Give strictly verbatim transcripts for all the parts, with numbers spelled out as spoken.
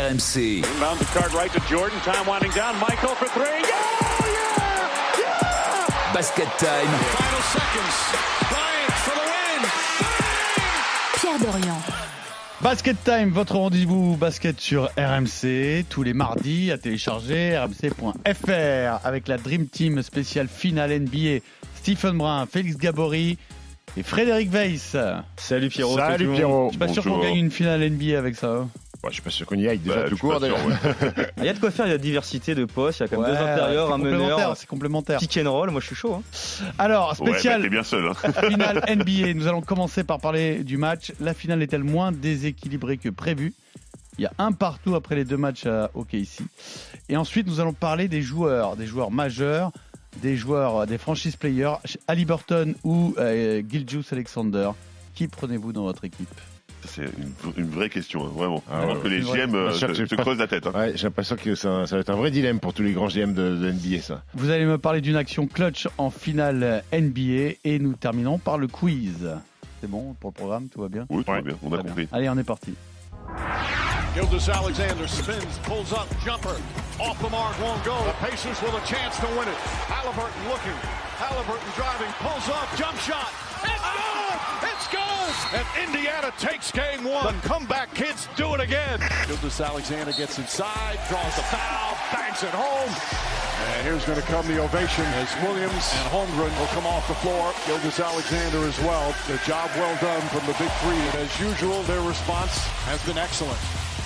M C. Inbound the card right to Jordan. Time winding down. Michael for three. Yeah! Yeah! Yeah! Basket Time. Final seconds. Bryant for the win. Pierre Dorian. Basket Time, votre rendez-vous basket sur R M C, tous les mardis à télécharger r m c point f r avec la Dream Team spéciale finale N B A. Stephen Brun, Félix Gabory et Frédéric Weiss. Salut Pierrot. Salut Pierrot. Je suis pas sûr qu'on gagne une finale N B A avec ça. Hein. Bah, je suis pas sûr qu'on y aille déjà Bah, tout court. Il ouais. y a de quoi faire, il y a diversité de postes, il y a quand même Ouais, deux intérieurs, un meneur, c'est complémentaire. pick and roll, moi je suis chaud. Hein. Alors, spécial ouais, bah, t'es bien seul, hein. finale N B A, nous allons commencer par parler du match. La finale est-elle moins déséquilibrée que prévu ? Il y a un partout après les deux matchs à O K C. Et ensuite, nous allons parler des joueurs, des joueurs majeurs, des joueurs, des franchise players, Haliburton ou euh, Gilgeous-Alexander. Qui prenez-vous dans votre équipe ? C'est une, une vraie question, hein, vraiment. Ah, Je pense ouais, que les ouais. G M euh, Bien sûr que se, c'est se pas- creusent la tête. Hein. Ouais, j'ai l'impression que ça, ça va être un vrai dilemme pour tous les grands G M de, de N B A, ça. Vous allez me parler d'une action clutch en finale N B A et nous terminons par le quiz. C'est bon pour le programme, tout va bien ? Oui, tout Ouais. va bien, on a Très compris. bien. Allez, on est parti. Gilgeous-Alexander spins, pulls up, jumper. Off the mark, won't go. The Pacers with a chance to win it. Halliburton looking. Halliburton driving, pulls up, jump shot. It's good! It's good! And Indiana takes game one. The comeback kids do it again. Gilgeous-Alexander gets inside, draws the foul, bangs it home. And here's going to come the ovation as Williams and Holmgren will come off the floor. Gilgeous-Alexander as well. The job well done from the big three. And as usual, their response has been excellent.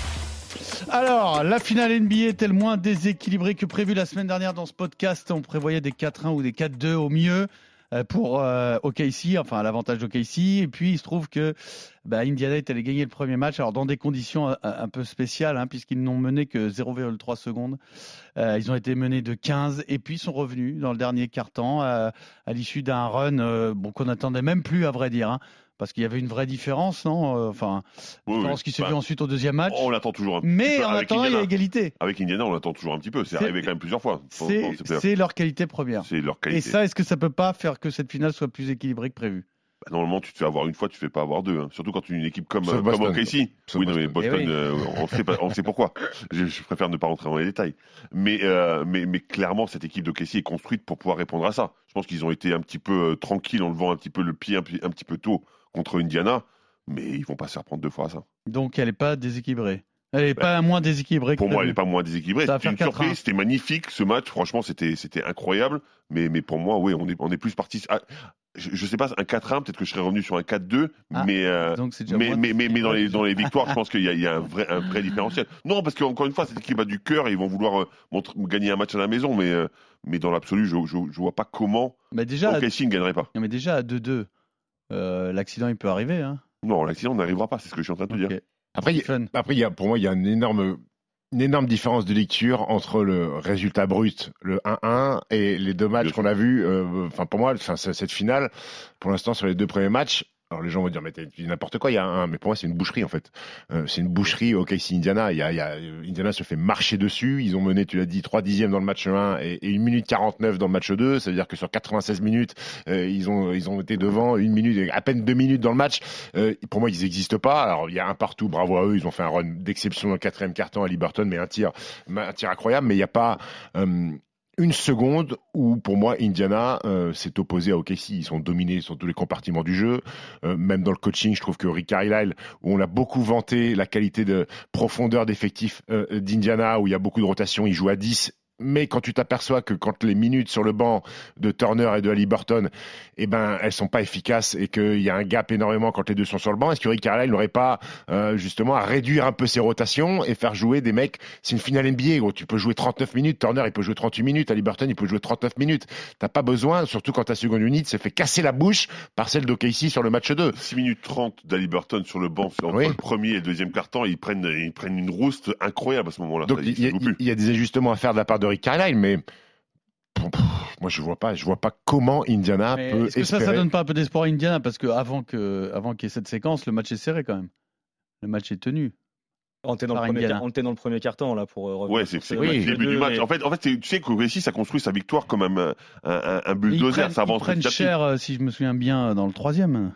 Alors, la finale N B A est-elle moins déséquilibrée que prévu la semaine dernière dans ce podcast ? On prévoyait des quatre un ou des quatre deux au mieux euh, pour euh, O K C, enfin à l'avantage d'O K C. Et puis, il se trouve que bah, Indiana est allé gagner le premier match, alors dans des conditions un, un peu spéciales, hein, puisqu'ils n'ont mené que zéro virgule trois secondes. Euh, ils ont été menés de quinze et puis sont revenus dans le dernier quart-temps euh, à l'issue d'un run euh, bon, qu'on n'attendait même plus, à vrai dire. Hein. Parce qu'il y avait une vraie différence, non ? euh, Enfin, Oui, différence oui. qui s'est Bah, vue ensuite au deuxième match. On l'attend toujours un petit Mais peu. en Avec attendant, il y a Indiana, égalité. avec Indiana, on l'attend toujours un petit peu. C'est, C'est- arrivé quand même plusieurs fois. Dans- C'est, dans ces playoffs. c'est leur qualité première. C'est leur Et qualité. ça, est-ce que ça peut pas faire que cette finale soit plus équilibrée que prévu ? Bah, normalement, tu te fais avoir une fois, tu te fais pas avoir deux. Hein. Surtout quand tu es une équipe comme, Sauf euh, comme Boston. O K C. Sauf Oui, non, mais Boston. Boston, Eh oui. euh, on sait pas, on sait pourquoi. Je, je préfère ne pas rentrer dans les détails. Mais, euh, mais, mais clairement, cette équipe d'O K C est construite pour pouvoir répondre à ça. Je pense qu'ils ont été un petit peu euh, tranquilles en levant un petit peu le pied un, petit- un petit peu tôt contre Indiana. Mais ils vont pas se faire prendre deux fois à ça. Donc, elle n'est pas déséquilibrée. Elle n'est pas moins déséquilibrée que Pour moi, elle prévu. n'est pas moins déséquilibrée. Ça va C'était une faire quatre un. surprise, c'était magnifique ce match. Franchement, c'était, c'était incroyable. Mais, mais pour moi, oui, on est, on est plus parti. Ah, je, je sais pas, un quatre un, peut-être que je serais revenu sur un quatre deux. Ah, mais, euh, Donc, c'est déjà mais, moins mais, mais, mais dans, les, déséquilibré. dans les victoires, je pense qu'il y a, il y a un, vrai, un vrai différentiel. Non, parce qu'encore une fois, cette équipe a du cœur et ils vont vouloir euh, montrer- gagner un match à la maison. Mais, euh, mais dans l'absolu, je, je, je vois pas comment Mais déjà, à... O K C ne gagnerait pas. non, mais déjà à deux deux, euh, l'accident, il peut arriver. Hein. Non, l'accident n'arrivera pas, c'est ce que je suis en train de te Ok. dire. Après, il y a- Stephen. après il y a, pour moi, il y a une énorme, une énorme différence de lecture entre le résultat brut, le un un, et les deux matchs Bien sûr. qu'on a vus. euh, Enfin, pour moi, enfin, c- cette finale, pour l'instant, sur les deux premiers matchs, alors les gens vont dire, mais tu dis n'importe quoi, il y a un, mais pour moi, c'est une boucherie, en fait. Euh, c'est une boucherie, O K C Indiana. Il y a, il y a, Indiana se fait marcher dessus. Ils ont mené, tu l'as dit, trois dixièmes dans le match un et, et une minute quarante-neuf dans le match deux. Ça veut dire que sur quatre-vingt-seize minutes, euh, ils ont, ils ont été devant une minute, et à peine deux minutes dans le match. Euh, pour moi, ils n'existent pas. Alors, il y a un partout, bravo à eux. Ils ont fait un run d'exception dans le quatrième quart-temps à Haliburton, mais un tir, un tir incroyable. Mais il n'y a pas, euh, une seconde où, pour moi, Indiana euh, s'est opposé à O K C. Ils sont dominés sur tous les compartiments du jeu. Euh, même dans le coaching, je trouve que Rick Carlisle, où on a beaucoup vanté la qualité de profondeur d'effectif euh, d'Indiana, où il y a beaucoup de rotation, il joue à dix. Mais quand tu t'aperçois que quand les minutes sur le banc de Turner et de Haliburton, eh ben, elles sont pas efficaces et qu'il y a un gap énormément quand les deux sont sur le banc, est-ce que Rick Carlisle n'aurait pas euh, justement à réduire un peu ses rotations et faire jouer des mecs? C'est une finale N B A, gros. Tu peux jouer trente-neuf minutes, Turner il peut jouer trente-huit minutes, Haliburton il peut jouer trente-neuf minutes. T'as pas besoin, surtout quand ta seconde unité s'est fait casser la bouche par celle d'O K C sur le match deux. six minutes trente d'Haliburton sur le banc entre Oui. le premier et le deuxième quart-temps, ils prennent, ils prennent une rouste incroyable à ce moment-là. Donc Ça, il ils y, a- se jouent plus. il y a des ajustements à faire de la part de Rick Carlisle, mais pff, moi je vois pas, je vois pas comment Indiana Mais peut est-ce que ça, espérer. ça donne pas un peu d'espoir à Indiana ? Parce qu'avant que, avant qu'il y ait cette séquence, le match est serré quand même. Le match est tenu. On était dans, le Par premier Indiana. quart- on était dans le premier carton là pour euh, revenir Ouais, c'est, sur c'est ce- le oui, début deux, du match. mais- En fait, en fait c'est- tu sais qu'O K C, ça construit sa victoire comme un, un, un, un Ils bulldozer. prennent, Ça ils avance prennent petit à petit. cher, euh, si je me souviens bien, dans le troisième.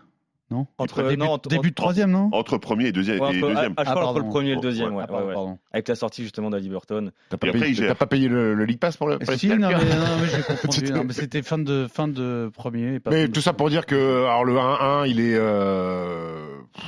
Non Entre- début, non, entre- début de troisième, non Entre premier et deuxième. Ouais, et entre- deuxième. ah, je Ah, parle entre pardon. le premier et le Oh, deuxième, ouais. ouais, Ah, ouais, ouais. pardon. Avec la sortie justement d'Ali Burton. T'as pas, Et après, payé, il gère. t'as pas payé le, le League Pass pour le, pour les Si, non, finales, mais, Pierre non, mais j'ai confondu. Non, mais c'était fin de, fin de premier. Et pas Mais fin de tout ça pour deuxième. dire que alors le un un, il est euh...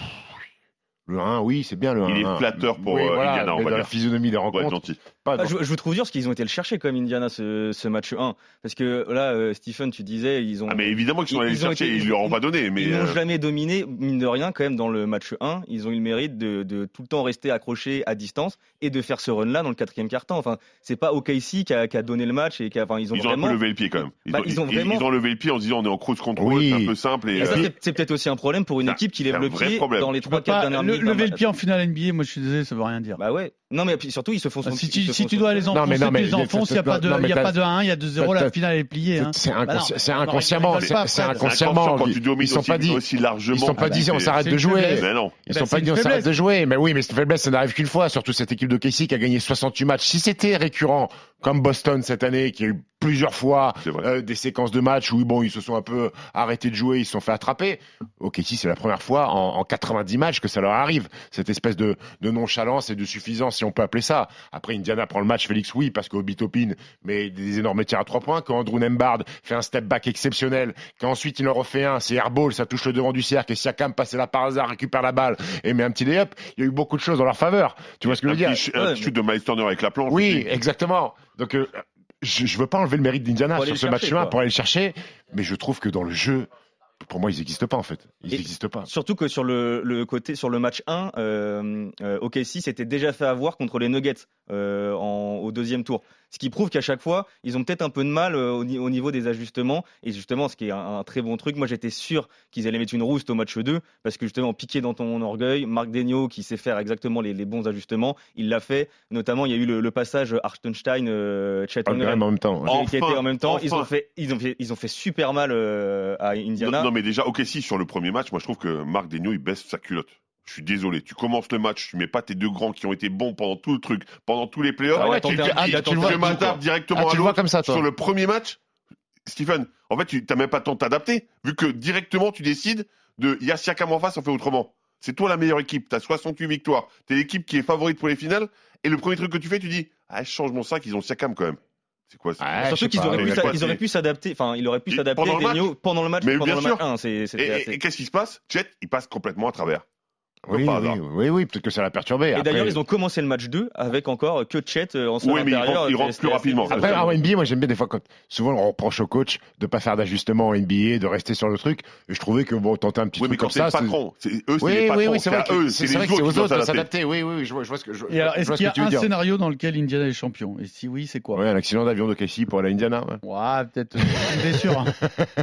le un, oui, c'est bien le un un. Il est flatteur pour, oui, euh, voilà, Indiana, on mais va dans la dire. physionomie des Ouais, rencontres. gentil. Pas Ah, dans- je, je vous trouve dur parce qu'ils ont été le chercher comme Indiana ce, ce match un. Parce que là, euh, Stephen, tu disais, ils ont. Ah, mais évidemment qu'ils sont Ils- allés le ils ont chercher, été- ils lui auront pas donné. Mais Ils n'ont euh, jamais dominé, mine de rien, quand même, dans le match un. Ils ont eu le mérite de, de tout le temps rester accrochés à distance et de faire ce run-là dans le quatrième quart-temps. Enfin, c'est pas O K C qui a, qui a donné le match et qui a, enfin, ils ont ils ont un vraiment. peu levé le pied quand même. Ils, Bah, ont, ils ont ils- vraiment- ils ont levé le pied en se disant on est en cruise control, Oui. c'est un peu simple. Et, Et ça, euh, c'est, c'est peut-être aussi un problème pour une c'est un- équipe qui c'est lève un le vrai pied problème. dans les Tu peux trois quatre pas dernières le- minutes. d'un lever le match. pied en finale N B A, moi je suis désolé, ça veut rien dire. Bah ouais. Non, mais puis surtout, ils se font. Ah, si ils tu, se si font- tu dois les Non, enfoncer, mais non, mais tu les enfonces, il n'y a pas de, non, mais il y a t'as- pas de un, il y a de zéro, t'as- la finale est pliée. Hein. C'est Bah non, inconsci- c'est on aurait- inconsciemment, on c'est aurait pas, c'est frère. c'est inconsciemment. inconscient quand tu domines Ils sont aussi, pas dit, aussi largement. ils sont pas Ah bah, dit, on c'est- s'arrête c'est de une jouer. faiblesse. Mais non. Ils Bah, sont c'est pas une dit, on s'arrête faiblesse. de jouer. Mais oui, mais cette faiblesse, ça n'arrive qu'une fois, surtout cette équipe de K C qui a gagné soixante-huit matchs. Si c'était récurrent, comme Boston cette année, qui a eu plusieurs fois C'est vrai. euh, des séquences de matchs où bon, ils se sont un peu arrêtés de jouer, ils se sont fait attraper. Ok, si c'est la première fois en, en quatre-vingt-dix matchs que ça leur arrive, cette espèce de, de nonchalance et de suffisance, si on peut appeler ça. Après, Indiana prend le match, Félix, oui, parce qu'Obi Toppin met des énormes tirs à trois points. Quand Andrew Nembhard fait un step back exceptionnel, qu'ensuite il en refait un, c'est airball, ça touche le devant du cercle et Siakam passe là par hasard, récupère la balle et met un petit lay-up. Il y a eu beaucoup de choses dans leur faveur. Tu vois ce que je Un veux dire? petit, un Ouais, petit shoot de Miles Turner avec la planche. Oui, aussi. exactement. Donc, euh, je, je veux pas enlever le mérite d'Indiana Pour aller sur ce le chercher, match-là quoi. pour aller le chercher, mais je trouve que dans le jeu, pour moi, ils n'existent pas en fait. Ils Et- n'existent pas. Surtout que sur le, le côté, sur le match un, euh, euh, O K C s'était déjà fait avoir contre les Nuggets euh, en, au deuxième tour. Ce qui prouve qu'à chaque fois, ils ont peut-être un peu de mal euh, au, ni- au niveau des ajustements. Et justement, ce qui est un, un très bon truc, moi j'étais sûr qu'ils allaient mettre une rouste au match deux, parce que justement, piqué dans ton orgueil, Marc Degnaud qui sait faire exactement les, les bons ajustements, il l'a fait. Notamment, il y a eu le, le passage Hartenstein, euh, Chet Pas le Holmgren, même en même temps. ouais. Oh. qui était Enfin, en même temps. Ils, enfin. ont fait, ils, ont fait, ils ont fait super mal euh, à Indiana. Non, non, mais déjà, ok, si, sur le premier match, moi je trouve que Marc Degnaud, il baisse sa culotte. Je suis désolé. Tu commences le match, tu mets pas tes deux grands qui ont été bons pendant tout le truc, pendant tous les playoffs. Ah ouais, tu, tenté un- tu- ah, il a tu- tenté tu un le coup, m'adaptes quoi. directement Ah, à tu le vois l'autre. comme ça, toi. Sur le premier match, Stephen, en fait, tu n'as même pas le temps de t'adapter, vu que directement tu décides de il y a Siakam en face, on fait autrement. C'est toi la meilleure équipe, tu as soixante-huit victoires, tu es l'équipe qui est favorite pour les finales, et le premier truc que tu fais, tu dis ah, je change mon sac, ils ont Siakam quand même. C'est quoi ça Ouais, je Surtout sais qu'ils pas, auraient, mais pu il a s'a- pas ils été- auraient pu s'adapter, enfin, il aurait pu Et s'adapter pendant le match Degnaud, pendant le match, Mais pendant bien le sûr. match un. C'est, c'était Et, assez- et- et qu'est-ce qui se passe Chet, il passe complètement à travers. Oui, Pas oui, hasard. oui, oui, peut-être que ça l'a perturbé. Et Après- d'ailleurs, ils ont commencé le match deux avec encore que Chet euh, en sol Oui, mais il intérieur. rentre- il rentre C'était- plus c'était- rapidement. c'était- Après, en N B A, moi j'aime bien des fois quand souvent on reproche au coach de pas faire d'ajustement en N B A, de rester sur le truc. Et je trouvais que bon, tenter un petit Oui, mais truc quand comme c'est ça. le c'est- patron, c'est- eux, c'est Oui, les oui, patrons, oui, c'est vrai à eux, que c'est c'est les vrai que c'est autres aux qui doivent autres de s'adapter. s'adapter. Oui, oui, oui, je vois, je vois ce que je, Et alors, je est-ce vois qu'il y ce que tu a veux un dire. scénario dans lequel Indiana est champion? Et si oui, c'est quoi? Ouais, un accident d'avion de K C pour aller à Indiana. ouais. Ouais, peut-être une blessure. hein.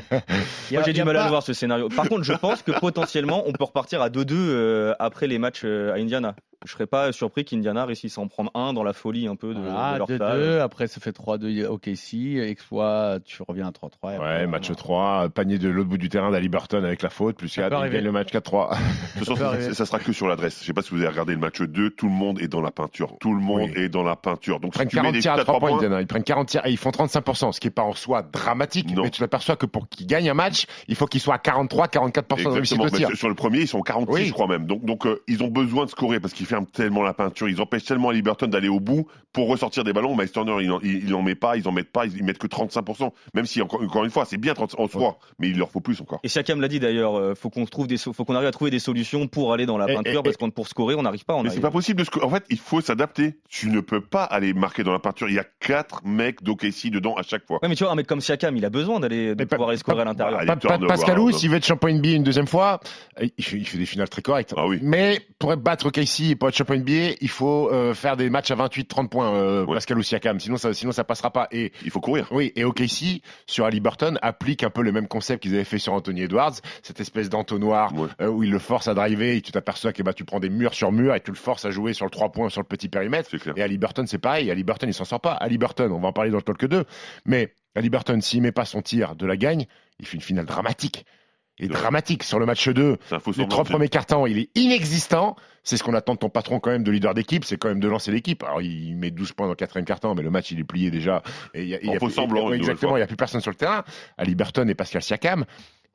Il y a- Moi, j'ai il y du a mal à pas- le voir ce scénario. Par contre, je pense que potentiellement, on peut repartir à deux deux euh, après les matchs euh, à Indiana. Je serais pas surpris qu'Indiana réussisse à en prendre un dans la folie un peu de, de Voilà, leur deux stade. deux, après ça fait trois deux O K C, exploit, tu reviens à trois trois. et Ouais, après, match on- trois, panier de l'autre bout du terrain d'Ali Burton avec la faute, plus Ça quatre, peut il arriver. gagne le match quatre trois. De toute façon, peut ça, arriver. ça sera que sur l'adresse. Je sais pas si vous avez regardé le match deux, tout le monde est dans la peinture. Tout le monde Oui. est dans la peinture. Donc Ils prennent si tu mets quarante des tirs à shoots trois points, Indiana. Ils prennent quarante tirs et ils font trente-cinq pour cent, ce qui est pas en soi dramatique, Non. mais tu t'aperçois que pour qu'ils gagnent un match, il faut qu'ils soient à quarante-trois, quarante-quatre pour cent de réussite Exactement. au Mais tir. sur- sur le premier, ils sont quarante-six, Oui. je crois même. Donc, donc euh, ils ont besoin de scorer parce qu'ils ferment tellement la peinture. Ils empêchent tellement à Liberton d'aller au bout pour ressortir des ballons. Miles Turner, il en, il, il en met pas, ils en mettent pas, ils, ils mettent que trente-cinq pour cent. Même si, encore, encore une fois, c'est bien trente en soi, mais il leur faut plus encore. Et Siakam l'a dit d'ailleurs, euh, faut qu'on trouve des, so- faut qu'on arrive à trouver des solutions pour aller dans la Et- peinture et- parce qu'on pour scorer, on n'arrive pas. On Mais c'est arrive. pas possible de scorer. En fait, il faut s'adapter. Tu ne peux pas aller marquer dans la peinture. Il y a quatre mecs d'O K C dedans à chaque fois. Ouais, mais tu vois, un mec comme Siakam, il a besoin d'aller de Mais pas- pouvoir aller scorer pas- à l'intérieur. bah, Pas, les pas- turnovers, Pascalou, hein. s'il veut être champion N B A une deuxième fois, il fait, il fait des finales très correctes. Ah oui. Mais pour battre K C et pour être champion N B A, il faut euh, faire des matchs à vingt-huit trente points, euh, Ouais. Pascalou Siakam. Sinon ça, sinon ça passera pas. Et Il faut courir. oui, et O K C sur Ali Burton applique un peu le même concept qu'ils avaient fait sur Anthony Edwards, cette espèce d'entonnoir Ouais. euh, où il le force à driver et tu t'aperçois que bah, tu prends des murs sur murs et tu le forces à jouer sur le trois points sur le petit périmètre. C'est clair. Et Ali Burton, c'est pareil. Ali Burton, il s'en sort pas. Ali Burton, on va en parler dans le talk deux. Mais Ali Burton, s'il met pas son tir de la gagne, il fait une finale dramatique. Et Ouais. dramatique sur le match deux. C'est un faux Les semblant. trois premiers cartons, il est inexistant. C'est ce qu'on attend de ton patron quand même, de leader d'équipe, c'est quand même de lancer l'équipe. Alors il met douze points dans le quatrième carton, mais le match il est plié déjà. Et il y a, il y a En faux plus- semblant, ouais, une nouvelle exactement, fois. il n'y a plus personne sur le terrain. Ali Burton et Pascal Siakam.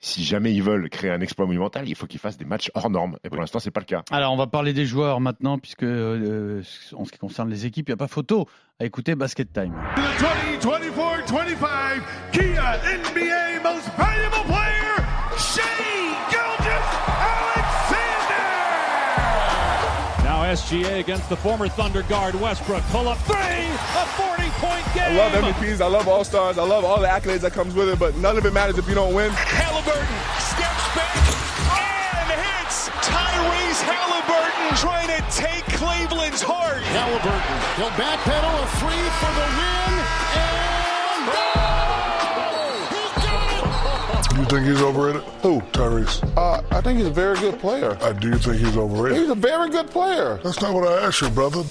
si jamais ils veulent créer un exploit monumental, il faut qu'ils fassent des matchs hors normes. Et pour oui. l'instant, c'est pas le cas. Alors, on va parler des joueurs maintenant, puisque euh, en ce qui concerne les équipes, il n'y a pas photo à écouter Basket Time. twenty twenty-four twenty-five Kia N B A Most Valuable Player, Shai Gilgeous-Alexander. Now S G A against the former Thunder guard Westbrook. Pull up three, a forty-point game. I love M V Ps, I love All-Stars, I love all the accolades that comes with it, but none of it matters if you don't win. Halliburton steps back and hits Tyrese Halliburton trying to take Cleveland's heart. Halliburton, he'll backpedal a three for the win, and oh! He got it! You think he's overrated? Who? Tyrese. Uh, I think he's a very good player. I do think he's overrated. He's a very good player. That's not what I asked you, brother.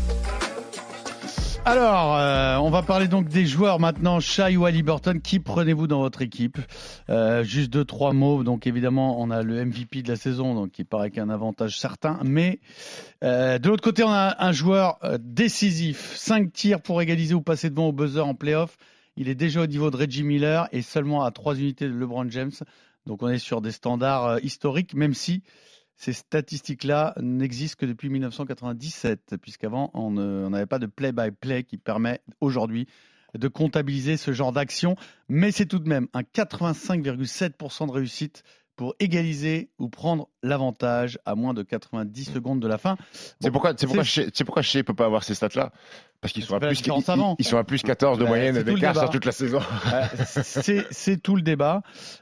Alors, euh, on va parler donc des joueurs maintenant. Shai ou Haliburton, qui prenez-vous dans votre équipe? euh, Juste deux, trois mots. Donc évidemment, on a le M V P de la saison, donc qui paraît qu'un avantage certain. Mais euh, de l'autre côté, on a un joueur euh, décisif. Cinq tirs pour égaliser ou passer devant au buzzer en play-off. Il est déjà au niveau de Reggie Miller et seulement à trois unités de LeBron James. Donc on est sur des standards euh, historiques, même si ces statistiques-là n'existent que depuis dix-neuf cent quatre-vingt-dix-sept, puisqu'avant, on n'avait pas de play-by-play qui permet aujourd'hui de comptabiliser ce genre d'action. Mais c'est tout de même un quatre-vingt-cinq virgule sept pour cent de réussite pour égaliser ou prendre l'avantage à moins de quatre-vingt-dix secondes de la fin. Bon, c'est pourquoi, c'est pourquoi, Shai, c'est pourquoi Shai ne peut pas avoir ces stats-là. Parce qu'ils sont à, plus, ils, ils sont à plus quatorze de ouais, moyenne d'écart sur toute la saison. Euh, c'est, c'est tout le débat.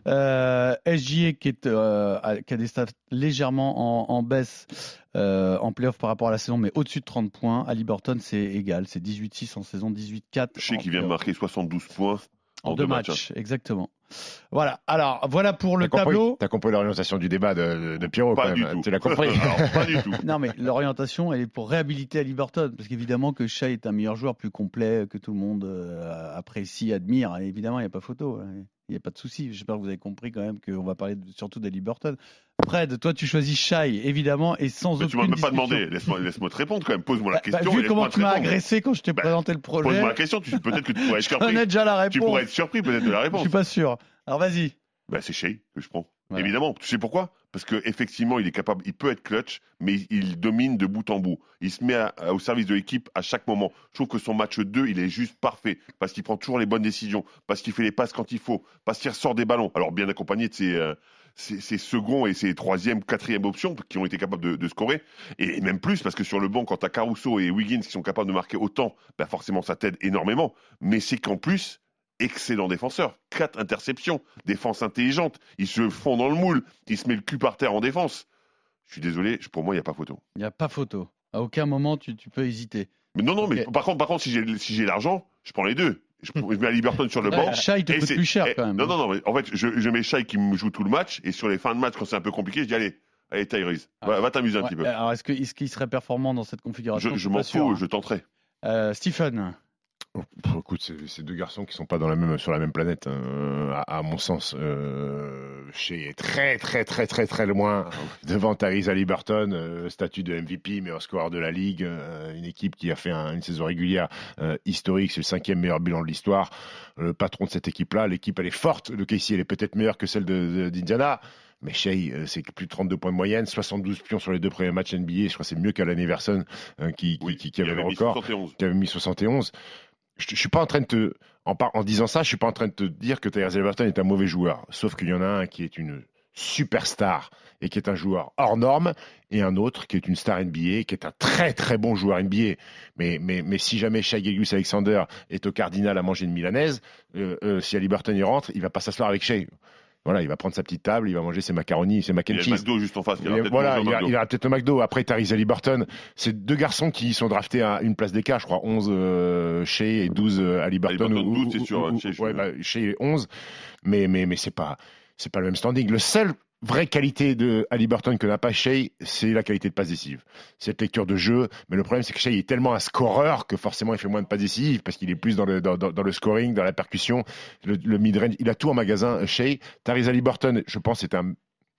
Euh, S G A qui, est, euh, qui a des stats légèrement en, en baisse euh, en play-off par rapport à la saison, mais au-dessus de trente points. Haliburton, c'est égal. C'est dix-huit six en saison, dix-huit quatre. Shai qui vient de marquer soixante-douze points en, en deux, deux matchs. matchs. Exactement. Voilà. Alors, voilà pour le t'as tableau. Compris, t'as compris l'orientation du débat de, de, de Pierrot, pas quand du même. Tout. Tu l'as compris. Alors, pas du tout. Non, mais l'orientation, elle est pour réhabiliter Haliburton. Parce qu'évidemment que Shai est un meilleur joueur, plus complet, que tout le monde euh, apprécie, admire. Et évidemment, il n'y a pas photo. Il n'y a pas de souci. J'espère que vous avez compris quand même qu'on va parler de, surtout d'Haliburton. Fred, toi, tu choisis Shai, évidemment, et sans mais aucune tu m'as même pas discussion. demandé. Laisse-moi, laisse-moi te répondre quand même. Pose-moi la question. Bah, vu comment tu m'as répondre. agressé quand je t'ai bah, présenté le projet. Pose-moi la question. Tu, peut-être que tu pourrais être surpris. Je connais déjà la réponse. Tu pourrais être surpris peut-être de la réponse. Je suis pas sûr. Alors, vas-y. Bah, c'est Shai que je prends. Voilà. Évidemment. Tu sais pourquoi? Parce qu'effectivement, il est capable, il peut être clutch, mais il, il domine de bout en bout. Il se met à, à, au service de l'équipe à chaque moment. Je trouve que son match deux, il est juste parfait. Parce qu'il prend toujours les bonnes décisions. Parce qu'il fait les passes quand il faut. Parce qu'il ressort des ballons. Alors, bien accompagné de ses, euh, ses, ses seconds et ses troisième, quatrième options qui ont été capables de, de scorer. Et, et même plus, parce que sur le banc, quand tu as Caruso et Wiggins qui sont capables de marquer autant, bah forcément, ça t'aide énormément. Mais c'est qu'en plus, excellent défenseur, quatre interceptions, défense intelligente, il se fond dans le moule, il se met le cul par terre en défense. Je suis désolé, pour moi il n'y a pas photo. Il n'y a pas photo. À aucun moment tu, tu peux hésiter. Mais non, non, okay. mais par contre, par contre si, j'ai, si j'ai l'argent, je prends les deux. Je, je mets Haliburton sur le banc. Shai te coûte plus cher et, quand même. Non, non, non, mais en fait je, je mets Shai qui me joue tout le match et sur les fins de match quand c'est un peu compliqué, je dis allez, allez Tyrese, ah, va, va t'amuser ouais, un petit peu. Alors est-ce, que, est-ce qu'il serait performant dans cette configuration? Je, je m'en fous, hein. Je tenterai. Euh, Stephen. Oh, écoute, c'est, c'est deux garçons qui sont pas dans la même, sur la même planète, hein, à, à mon sens. Euh, Shai est très, très, très, très, très loin devant Tyrese Haliburton, euh, statut de M V P, meilleur scoreur de la ligue, euh, une équipe qui a fait un, une saison régulière euh, historique, c'est le cinquième meilleur bilan de l'histoire. Le patron de cette équipe-là, l'équipe, elle est forte. Le K C, elle est peut-être meilleure que celle de, de, d'Indiana. Mais Shai, c'est plus de trente-deux points de moyenne, soixante-douze pions sur les deux premiers matchs N B A. Je crois que c'est mieux qu'Allen Iverson euh, qui, oui, qui, qui avait, avait le record, soixante et onze. Qui avait mis soixante et onze. Je, je suis pas en train de te, en, par, en disant ça, je suis pas en train de te dire que Tyrese Haliburton est un mauvais joueur. Sauf qu'il y en a un qui est une superstar et qui est un joueur hors norme, et un autre qui est une star N B A, qui est un très très bon joueur N B A. Mais, mais, mais si jamais Shai Gilgeous-Alexander est au Cardinal à manger une milanaise, euh, euh, si Haliburton y rentre, il va pas s'asseoir avec Shai. Voilà, il va prendre sa petite table, il va manger ses macaronis, ses mac and cheese. Il y a le McDo juste en face. Il il voilà, il, il aura peut-être le McDo. Après, Tyrese Haliburton, c'est deux garçons qui sont draftés à une place d'écart, je crois, onze euh, Shai et douze euh, Haliburton. Haliburton, ou, douze, c'est sûr. Ou, Shai, ouais, bah, Shai onze, mais, mais, mais c'est pas, c'est pas le même standing. Le seul vraie qualité de Haliburton que n'a pas Shai, c'est la qualité de passe décisive. Cette lecture de jeu, mais le problème c'est que Shai est tellement un scoreur que forcément il fait moins de passes décisives parce qu'il est plus dans le, dans, dans, dans le scoring, dans la percussion, le, le mid-range, il a tout en magasin Shai. Tyrese Haliburton, je pense, c'est un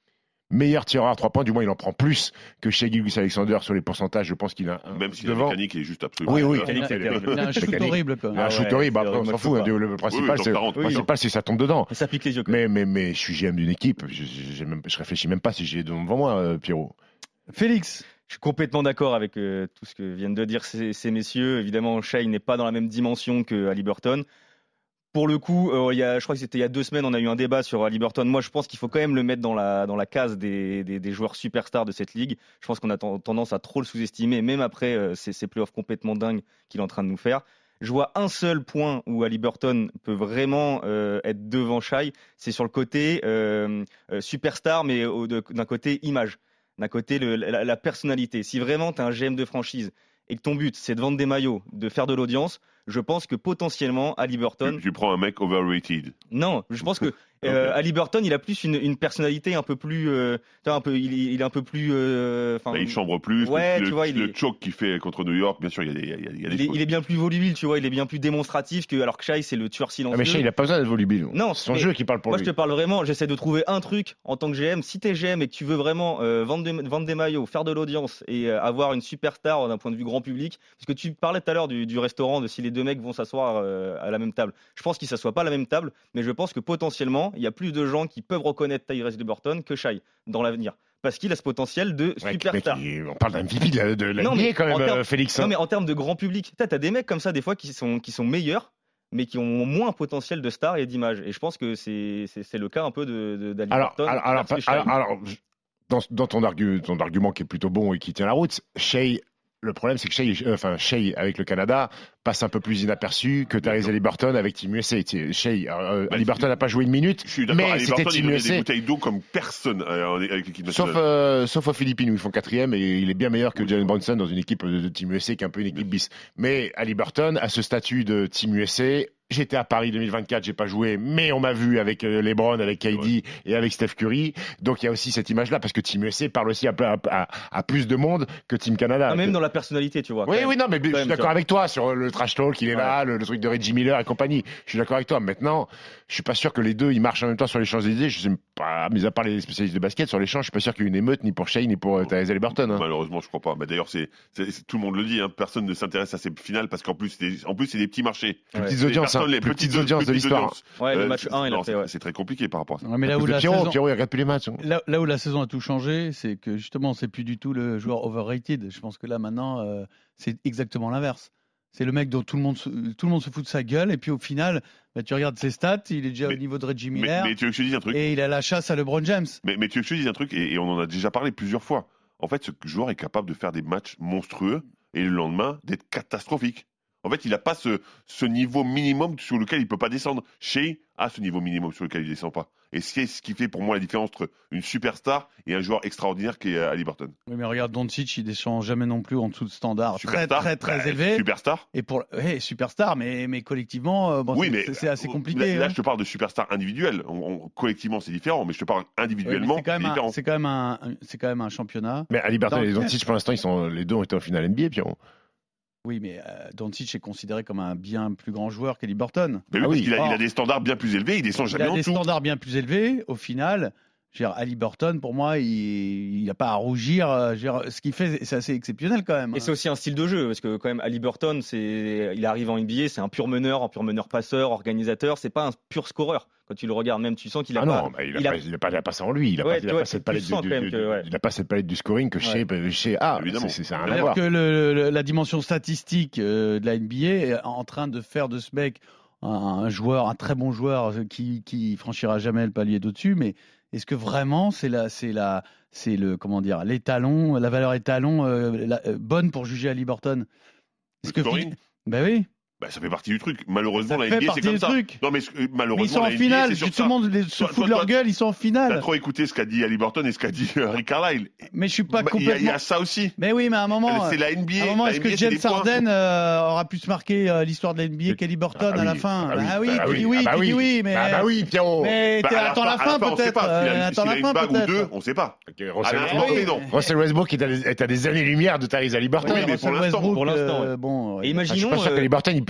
meilleur tireur à trois points, du moins il en prend plus que Shai Gilgeous-Alexander sur les pourcentages. Je pense qu'il a un Même si devant. la mécanique est juste absolument. Oui, oui. mécanique, c'est Il a un shoot mécanique. horrible, quoi. Il a un Ah shoot ouais, horrible. c'est Après, on horrible, s'en fout. je sais hein, Le principal, Oui, c'est, dans quarante, le principal, c'est ça tombe dedans. Et ça pique les yeux. Mais, mais, mais je suis G M d'une équipe. Je, j'ai même, je réfléchis même pas si j'ai devant moi, euh, Pierrot. Félix. Je suis complètement d'accord avec euh, tout ce que viennent de dire ces, ces messieurs. Évidemment, Shai n'est pas dans la même dimension que Haliburton. Pour le coup, euh, il y a, je crois que c'était il y a deux semaines, on a eu un débat sur Haliburton. Moi, je pense qu'il faut quand même le mettre dans la, dans la case des, des, des joueurs superstars de cette ligue. Je pense qu'on a ten- tendance à trop le sous-estimer, même après euh, ces, ces playoffs complètement dingues qu'il est en train de nous faire. Je vois un seul point où Haliburton peut vraiment euh, être devant Shai, c'est sur le côté euh, euh, superstar, mais au, de, d'un côté image, d'un côté le, la, la personnalité. Si vraiment tu es un G M de franchise et que ton but c'est de vendre des maillots, de faire de l'audience, je pense que potentiellement Haliburton... Tu, tu prends un mec overrated. Non, je pense que euh, Ok. Haliburton, il a plus une, une personnalité un peu plus, euh, tu vois, un peu, il, est- il est un peu plus, euh, enfin, Bah, il chambre plus. Ouais, le, tu vois, il le est- choke qu'il fait contre New York, bien sûr, il y a des, il y a, il y a des il est, choses. il est bien plus volubile, tu vois, il est bien plus démonstratif que, alors que Shai, c'est le tueur silencieux. Ah, mais Shai, il a pas besoin d'être volubile. Non, c'est son mais jeu qui parle pour Moi, lui. je te parle vraiment, j'essaie de trouver un truc en tant que G M. Si t'es G M et que tu veux vraiment euh, vendre, des, vendre des maillots, faire de l'audience et euh, avoir une superstar d'un point de vue grand public, parce que tu parlais tout à l'heure du, du restaurant, de si les deux mecs vont s'asseoir euh, à la même table. Je pense qu'ils s'assoient pas à la même table, mais je pense que potentiellement, il y a plus de gens qui peuvent reconnaître Tyrese Haliburton que Shai dans l'avenir. Parce qu'il a ce potentiel de Ouais, superstar. mec, il- on parle d'un M V P de la, de la Non, N B A mais quand même, en termes- euh, Félix. Non, hein. mais en termes de grand public, t'as t'as des mecs comme ça, des fois, qui sont, qui sont meilleurs, mais qui ont moins potentiel de star et d'image. Et je pense que c'est c'est- c'est le cas un peu de, de, Alors, d'Haliburton alors, alors, versus Shai. alors, alors, dans, dans ton, argu- ton argument qui est plutôt bon et qui tient la route, Shai, le problème c'est que Shai, euh, enfin, Shai avec le Canada passe un peu plus inaperçu que Tyrese Haliburton avec Team U S A. Tu sais, Shai, euh, Bah, Haliburton n'a pas joué une minute, Je suis d'accord, mais c'était Haliburton, il Team donnait U S des A. bouteilles d'eau comme personne euh, avec l'équipe Sauf, nationale. euh, sauf aux Philippines où ils font quatrième et il est bien meilleur que Jalen Brunson dans une équipe de Team U S A qui est un peu une équipe bis. Mais Haliburton a ce statut de Team U S A. J'étais à Paris deux mille vingt-quatre, j'ai pas joué, mais on m'a vu avec euh, LeBron, avec K D et avec Steph Curry. Donc il y a aussi cette image-là parce que Team U S A parle aussi à, à, à- à plus de monde que Team Canada. Ah, même dans la personnalité, tu vois. Oui, quand même. oui, non, mais je Quand suis même, d'accord tu avec toi sur le trash talk, il est Ouais. là, le, le truc de Reggie Miller et compagnie. Je suis d'accord avec toi. Maintenant, je suis pas sûr que les deux ils marchent en même temps sur les Champs-Élysées. Je sais pas, mis à part les spécialistes de basket, sur les champs, je suis pas sûr qu'il y ait une émeute ni pour Shai ni pour euh, Tyrese Haliburton. Hein. Malheureusement, je crois pas. Mais d'ailleurs, c'est, c'est- c'est- tout le monde le dit. Hein, personne ne s'intéresse à ces finales parce qu'en plus, c'est des, en plus, c'est des petits marchés. Plus Ouais. petites Les audiences, hein, personnes, les plus petites petites audiences de petites l'histoire. audiences. Ouais, le Euh, match un, il non, a fait, c'est, ouais. c'est très compliqué par rapport à ça. Ouais, mais là À où, cause de la Pierrot, saison, Pierrot, il regarde plus les matchs. hein. là, là où la saison a tout changé, c'est que justement, c'est plus du tout le joueur overrated. Je pense que là, maintenant, euh, c'est exactement l'inverse. C'est le mec dont tout le monde se, tout le monde se fout de sa gueule. Et puis au final, bah, tu regardes ses stats, il est déjà Mais- au niveau de Reggie Mais, Miller. mais tu veux que je te dise un truc Et il a la chasse à LeBron James. mais, mais tu veux que je te dise un truc et, et on en a déjà parlé plusieurs fois. En fait, ce joueur est capable de faire des matchs monstrueux et le lendemain d'être catastrophique. En fait, il n'a pas ce, ce niveau minimum sur lequel il ne peut pas descendre. Shai a ce niveau minimum sur lequel il ne descend pas. Et c'est ce qui fait pour moi la différence entre une superstar et un joueur extraordinaire qui est Haliburton. Oui, mais regarde, Doncic, il descend jamais non plus en dessous de standard très, Superstar, très, très bah, élevé. Superstar. Et pour, ouais, superstar, mais, mais collectivement, euh, bon, Oui, c'est, mais c'est- c'est assez compliqué. Là, là, hein. je te parle de superstar individuel. On- on- collectivement, c'est différent, mais je te parle Ouais, mais individuellement. c'est quand c'est même un, différent. c'est quand même un, un- c'est quand même un championnat. Mais Haliburton Dans et le- Doncic, pour l'instant, ils sont, les deux ont été en finale N B A, Pierrot. Oui, mais euh, Doncic est considéré comme un bien plus grand joueur qu'Haliburton. Mais oui, Ah parce oui. qu'il a, il a Or, des standards bien plus élevés, il descend Il jamais a en des dessous. standards bien plus élevés. Au final, je veux dire, Haliburton, pour moi, il n'a pas à rougir. euh, je veux dire, ce qu'il fait, c'est assez exceptionnel quand même. Et c'est aussi un style de jeu, parce que quand même, Haliburton, c'est, il arrive en N B A, c'est un pur meneur, un pur meneur passeur, organisateur, c'est pas un pur scoreur. Quand tu le regardes, même, tu sens qu'il a Ah pas. non, bah, il, a il a- pas, il, a pas, il a pas ça en lui. Il a Ouais, pas, il a tu vois, pas cette tu palette sens du, quand même du- que, ouais. il a pas cette palette du scoring que chez, chez A. Évidemment. C'est, c'est un à C'est-à-dire voir. que le- le- la dimension statistique euh, de la N B A est en train de faire de ce mec un, un joueur, un très bon joueur euh, qui, qui franchira jamais le palier d'au-dessus. Mais est-ce que vraiment c'est la, c'est la, c'est le, comment dire, l'étalon, la valeur étalon euh, la- euh, bonne pour juger Haliburton? Est-ce que scoring Ben oui. Bah, ça fait partie du truc. Malheureusement, Ça la fait N B A, partie c'est comme du ça. truc. Non, mais euh, Mais ils malheureusement, sont en la N B A, finale. c'est sur Tout ça. le monde les- se Toi- fout toi- de leur toi- gueule. Ils sont en T'as finale. trop écouté ce qu'a dit Haliburton et ce qu'a dit euh, Rick Carlisle. Mais je suis pas Bah, Il y, a- il y complètement. a ça aussi. Mais oui, mais à un moment. C'est la N B A. À un moment, La est-ce N B A, que c'est James des points. Harden euh, aura pu se marquer euh, l'histoire de la N B A qu'Haliburton Ah à la oui, fin? ah oui, Ah oui, ah tu oui, dis oui, ah bah tu dis oui. oui, mais. Ah bah oui, Pierrot. Mais Bah, t'es- à la attends fin- la à fin on sait peut-être. pas. S'il a- euh, s'il Attends a la une fin bague ou peut-être. deux, on sait pas. Ok, À Russell, l'instant oui. T, non. Russell Westbrook est à des, est à des années-lumière de Tyrese Haliburton. Oui, mais Russell pour l'instant, Westbrook, pour l'instant, euh, ouais. bon, Et ouais. Ah, je suis imaginons. pas sûr euh, qu'Haliburton il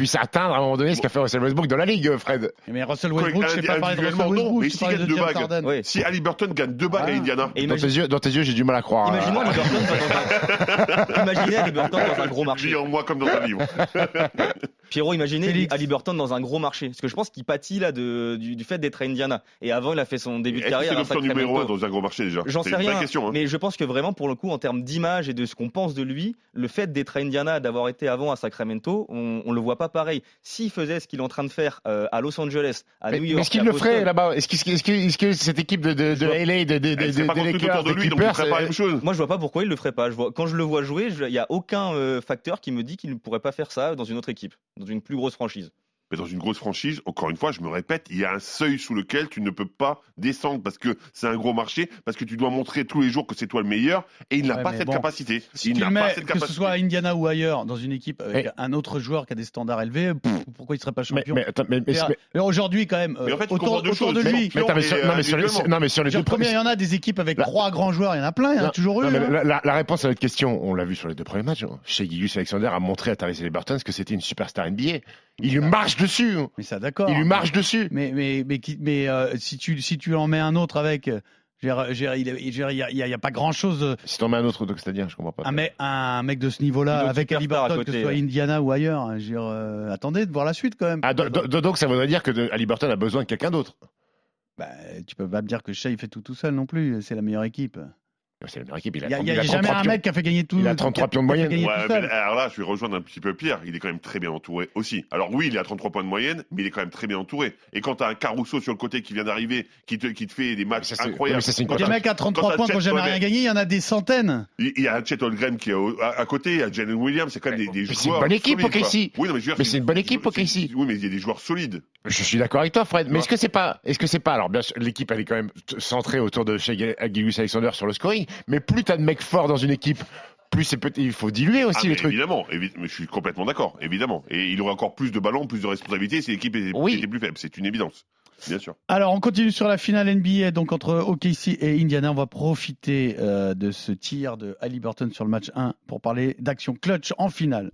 puisse atteindre à un moment donné ce qu'a fait Russell Westbrook dans la ligue, Fred. Mais Russell Westbrook, je sais pas parler de Russell Individuellement, non, Westbrook, mais je s'il parlais gagne de deux James bagues, Harden. Ouais. si Haliburton gagne deux bagues Ah. à Indiana, Et Dans tes, imagine- yeux, dans tes yeux, j'ai du mal à croire. Imaginons Haliburton dans un... Imaginez Haliburton dans un gros marché. dis en moi comme dans un livre. Pierrot, imaginez Félix. Haliburton dans un gros marché. Parce que je pense qu'il pâtit là de, du, du fait d'être à Indiana. Et avant, il a fait son début de Est-ce que carrière c'est à l'option numéro un Sacramento. dans un gros marché déjà? J'en C'est sais une vraie rien, question, hein. mais je pense que vraiment, pour le coup, en termes d'image et de ce qu'on pense de lui, le fait d'être à Indiana, d'avoir été avant à Sacramento, on, on le voit pas pareil. S'il faisait ce qu'il est en train de faire euh, à Los Angeles, à Mais, New mais York, est-ce qu'il à le Boston, ferait là-bas? Est-ce que, est-ce que, est-ce que cette équipe de, de, de L A, de, de, de, Elle de, serait pas de construite Lakers, autour de des lui, donc il Clippers, ferait pas la même chose. Moi, je vois pas pourquoi il le ferait pas. Je vois, quand je le vois jouer, il y a aucun euh, facteur qui me dit qu'il ne pourrait pas faire ça dans une autre équipe, dans une plus grosse franchise. Mais dans une grosse franchise, encore une fois, je me répète, il y a un seuil sous lequel tu ne peux pas descendre parce que c'est un gros marché, parce que tu dois montrer tous les jours que c'est toi le meilleur, et il n'a Ouais, pas mais cette bon, capacité. Si il tu n'a le pas mets, cette que capacité. ce soit à Indiana ou ailleurs, dans une équipe avec Et- un autre joueur qui a des standards élevés, pff, pourquoi il serait pas Mais, champion? mais, attends, mais, mais, C'est-à-dire, mais- mais aujourd'hui, quand même, Mais en fait, tu autour, comprends deux autour choses. de Mais lui, mais attends, mais et, sur, euh, non, mais sur les, individuellement. non, mais sur les je veux deux dire, combien il y premiers. en a des équipes avec La- trois grands joueurs? Il y en a plein, il y en a Non, toujours eu. non, mais hein. la, la- la réponse à votre question, on l'a vu sur les deux premiers matchs. Chez Gilgeous Alexander a montré à Tyrese Haliburton que c'était une superstar N B A. Il lui marche dessus. Mais ça, d'accord. Il lui marche dessus. Mais, mais, mais, qui- mais euh, si, tu, si tu en mets un autre avec. euh, je veux dire, je veux dire, il est- je veux dire, Il n'y a, il y a pas grand chose. Si t'en mets un autre, donc c'est-à-dire, je comprends pas. Un mec, un mec de ce niveau-là, Une autre avec superstar à Haliburton, que côté, ce soit ouais. Indiana ou ailleurs. hein, Je veux dire, euh, attendez de voir la suite quand même. Ah, do- do- donc ça voudrait dire que de- Haliburton a besoin de quelqu'un d'autre. Bah, tu peux pas me dire que Shea fait tout tout seul non plus. C'est la meilleure équipe. C'est la meilleure équipe. Il a, Il y a, il y a il a jamais trente-trois un pions. mec qui a fait gagner tout. Il a trente-trois pions de qui a fait moyenne. gagner Ouais, tout mais seul. alors là, je vais rejoindre un petit peu Pierre. Il est quand même très bien entouré aussi. Alors oui, il est à trente-trois points de moyenne, mais il est quand même très bien entouré. Et quand tu as un Caruso sur le côté qui vient d'arriver, qui te, qui te fait des matchs Ça, c'est- incroyables. mais ça, c'est une Quand Des t'as- mecs à trente-trois quand points t'as qui n'ont Chet jamais Holmgren, rien gagné, il y en a des centaines. Il il y a Chet Holmgren qui est au- à, à côté, il y a Jalen Williams, c'est quand même des, des Mais joueurs. c'est une bonne équipe, solides, O K C. quoi. Oui, non, mais, je veux dire, Mais c'est une bonne équipe, O K C. c'est- Oui, mais il y a des joueurs solides. Je suis d'accord avec toi, Fred. Mais Ouais. est-ce que c'est pas, est-ce que c'est pas, alors bien sûr, l'équipe elle est quand même t- centrée autour de Shea Gilgeous Alexander sur le scoring, mais plus t'as de mecs forts dans une équipe, plus c'est peut- il faut diluer aussi Ah, les mais trucs. évidemment, évi- mais je suis complètement d'accord, évidemment. Et il aurait encore plus de ballons, plus de responsabilités si l'équipe était, Oui. était plus faible. C'est une évidence, bien sûr. Alors, on continue sur la finale N B A, donc entre O K C et Indiana. On va profiter euh, de ce tir de Haliburton sur le match un pour parler d'action clutch en finale.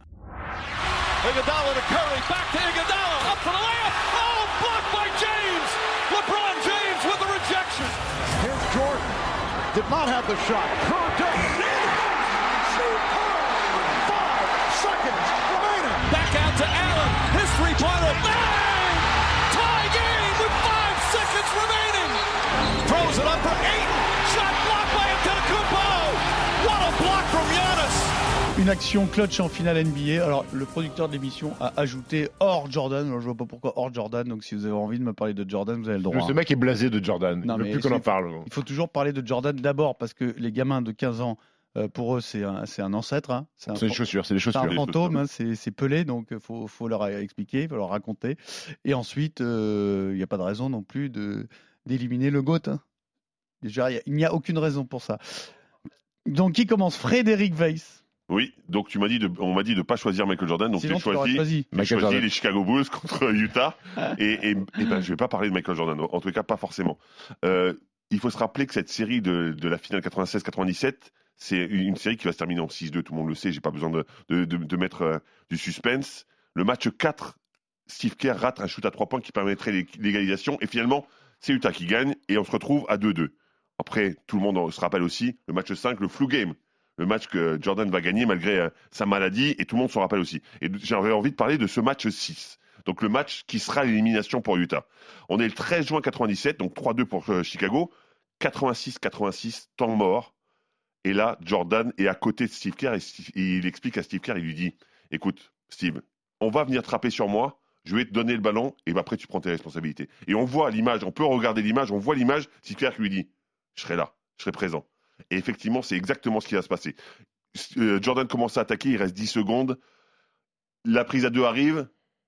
Iguodala to Curry, back to Iguodala, up for the layup. Oh, blocked by James. LeBron James with the rejection. Here's Jordan. Did not have the shot. Curry does. Five seconds remaining. Back out to Allen. His three-pointer. Bang! Tie game with five seconds remaining. Throws it up for Ayton. Shot blocked by Antetokounmpo. What a block from Giannis. Une action clutch en finale N B A. Alors, le producteur de l'émission a ajouté hors Jordan. Alors, je vois pas pourquoi hors Jordan. Donc, si vous avez envie de me parler de Jordan, vous avez le droit. Ce mec est blasé de Jordan. Non, il veut mais plus qu'on c'est- en parle. Il faut toujours parler de Jordan d'abord parce que les gamins de quinze ans, euh, pour eux, c'est un, c'est un ancêtre. hein. C'est un, C'est des chaussures, c'est des c'est un chaussures. Les fantôme, chaussures. hein, c'est c'est Pelé, donc il faut, faut leur expliquer, il faut leur raconter. Et ensuite, il n'y a pas de raison non plus de d'éliminer le GOAT. hein. Déjà, il n'y a aucune raison pour ça. Donc, qui commence? Frédéric Weiss. Oui, donc tu m'as dit de, on m'a dit de pas choisir Michael Jordan, donc Sinon, j'ai tu l'aurais choisi, choisi. j'ai Michael choisi Jordan. les Chicago Bulls contre Utah. et, et, et ben, je vais pas parler de Michael Jordan, en tout cas pas forcément. Euh, il faut se rappeler que cette série de, de la finale quatre-vingt-seize quatre-vingt-dix-sept, c'est une série qui va se terminer en six deux, tout le monde le sait, j'ai pas besoin de, de, de, de mettre euh, du suspense. Le match quatre, Steve Kerr rate un shoot à trois points qui permettrait l'ég- l'égalisation, et finalement, c'est Utah qui gagne, et on se retrouve à deux deux. Après, tout le monde se rappelle aussi, le match cinq, le flu game. Le match que Jordan va gagner malgré euh, sa maladie, et tout le monde s'en rappelle aussi. Et j'aurais envie de parler de ce match six. Donc le match qui sera l'élimination pour Utah. On est le treize juin quatre-vingt-dix-sept, donc trois deux pour euh, Chicago. quatre-vingt-six quatre-vingt-six, temps mort. Et là, Jordan est à côté de Steve Kerr, et Steve- et il explique à Steve Kerr, il lui dit, écoute, Steve, on va venir trapper sur moi, je vais te donner le ballon, et après tu prends tes responsabilités. Et on voit l'image, on peut regarder l'image, on voit l'image, Steve Kerr qui lui dit, je serai là, je serai présent. Et effectivement, c'est exactement ce qui va se passer. Euh, Jordan commence à attaquer, il reste dix secondes. La prise à deux arrive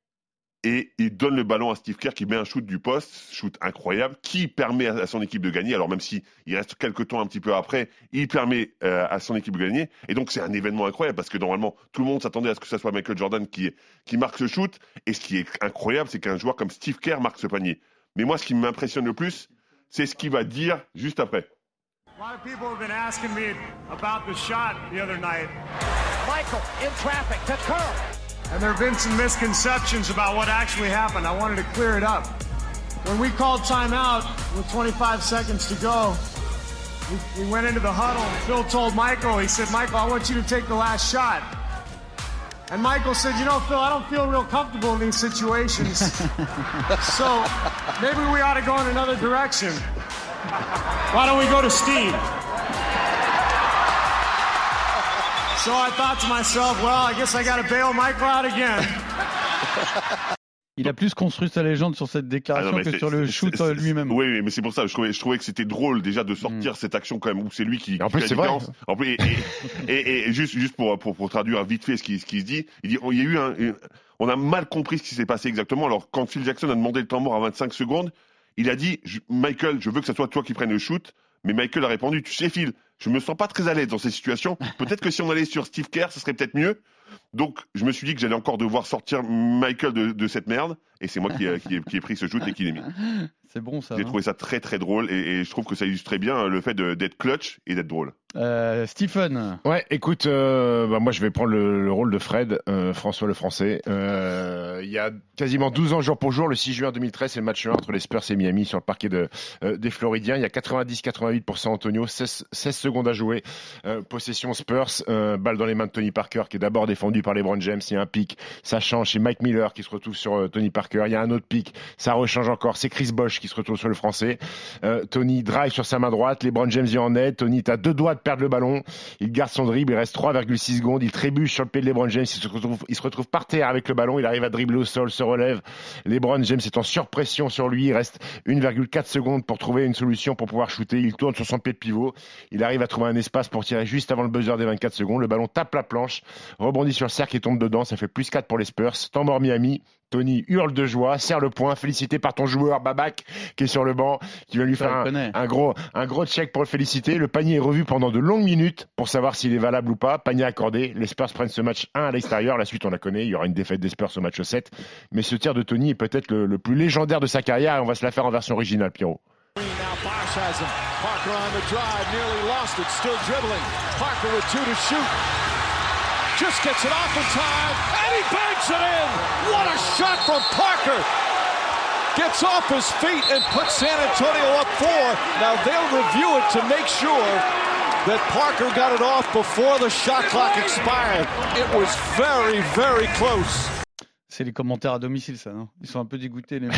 et il donne le ballon à Steve Kerr qui met un shoot du poste, shoot incroyable, qui permet à, à son équipe de gagner. Alors même si il reste quelques temps un petit peu après, il permet euh, à son équipe de gagner. Et donc c'est un événement incroyable parce que normalement tout le monde s'attendait à ce que ce soit Michael Jordan qui, qui marque ce shoot. Et ce qui est incroyable, c'est qu'un joueur comme Steve Kerr marque ce panier. Mais moi, ce qui m'impressionne le plus, c'est ce qu'il va dire juste après. A lot of people have been asking me about the shot the other night. Michael in traffic to Curry. and there have been some misconceptions about what actually happened. I wanted to clear it up. When we called timeout with twenty-five seconds to go, we, we went into the huddle. Phil told Michael, he said, Michael, I want you to take the last shot. And Michael said, you know, Phil, I don't feel real comfortable in these situations. So maybe we ought to go in another direction. Why don't we go to Steve? So I thought to myself, well, I guess I got to bail Michael out again. Il a plus construit sa légende sur cette déclaration ah non, que sur le shoot c'est, c'est, lui-même. Oui, mais c'est pour ça. Je trouvais, je trouvais que c'était drôle déjà de sortir mm. cette action quand même où c'est lui qui. Et en qui plus, fait c'est la vrai. En plus, et, et, et, et juste, juste pour, pour, pour traduire vite fait ce qui, ce qui se dit, il dit, il y a eu un, on a mal compris ce qui s'est passé exactement. Alors quand Phil Jackson a demandé le temps mort à vingt-cinq secondes, il a dit, Michael, je veux que ce soit toi qui prennes le shoot. Mais Michael a répondu, tu sais Phil, je me sens pas très à l'aise dans ces situations. Peut-être que si on allait sur Steve Kerr, ce serait peut-être mieux. Donc, je me suis dit que j'allais encore devoir sortir Michael de, de cette merde. Et c'est moi qui ai, qui, ai, qui ai pris ce shoot et qui l'ai mis. C'est bon ça. J'ai trouvé ça très très drôle et, et je trouve que ça illustrait bien le fait de, d'être clutch et d'être drôle. Euh, Stephen. Ouais, écoute, euh, bah moi je vais prendre le, le rôle de Fred, euh, François le Français. Euh, il y a quasiment douze ans jour pour jour, le six juin deux mille treize, c'est le match un entre les Spurs et Miami sur le parquet de, euh, des Floridiens. Il y a quatre-vingt-dix à quatre-vingt-huit pour cent Antonio, seize, seize secondes à jouer. Euh, possession Spurs, euh, balle dans les mains de Tony Parker qui est d'abord défendu par LeBron James. Il y a un pic, ça change. C'est Mike Miller qui se retrouve sur euh, Tony Parker. Il y a un autre pic, ça rechange encore. C'est Chris Bosh qui se retrouve sur le Français. Euh, Tony drive sur sa main droite. LeBron James vient en aide. Tony, t'as deux doigts de perdre le ballon. Il garde son dribble. Il reste trois virgule six secondes. Il trébuche sur le pied de LeBron James. Il se retrouve, il se retrouve par terre avec le ballon. Il arrive à dribbler au sol, se relève. LeBron James est en surpression sur lui. Il reste une virgule quatre secondes pour trouver une solution pour pouvoir shooter. Il tourne sur son pied de pivot. Il arrive à trouver un espace pour tirer juste avant le buzzer des vingt-quatre secondes. Le ballon tape la planche, rebondit sur le cercle et tombe dedans. Ça fait plus quatre pour les Spurs. Temps mort Miami. Tony hurle de joie, serre le poing, félicité par ton joueur Babak qui est sur le banc, qui va lui faire un, un gros un gros check pour le féliciter. Le panier est revu pendant de longues minutes pour savoir s'il est valable ou pas. Panier accordé, les Spurs prennent ce match un à l'extérieur. La suite on la connaît, il y aura une défaite des Spurs au match sept. Mais ce tir de Tony est peut-être le, le plus légendaire de sa carrière et on va se la faire en version originale, Pierrot. Just gets it off in time, and he banks it in! What a shot from Parker! Gets off his feet and puts San Antonio up four. Now they'll review it to make sure that Parker got it off before the shot clock expired. It was very, very close. C'est les commentaires à domicile, ça, non? Ils sont un peu dégoûtés, les mecs.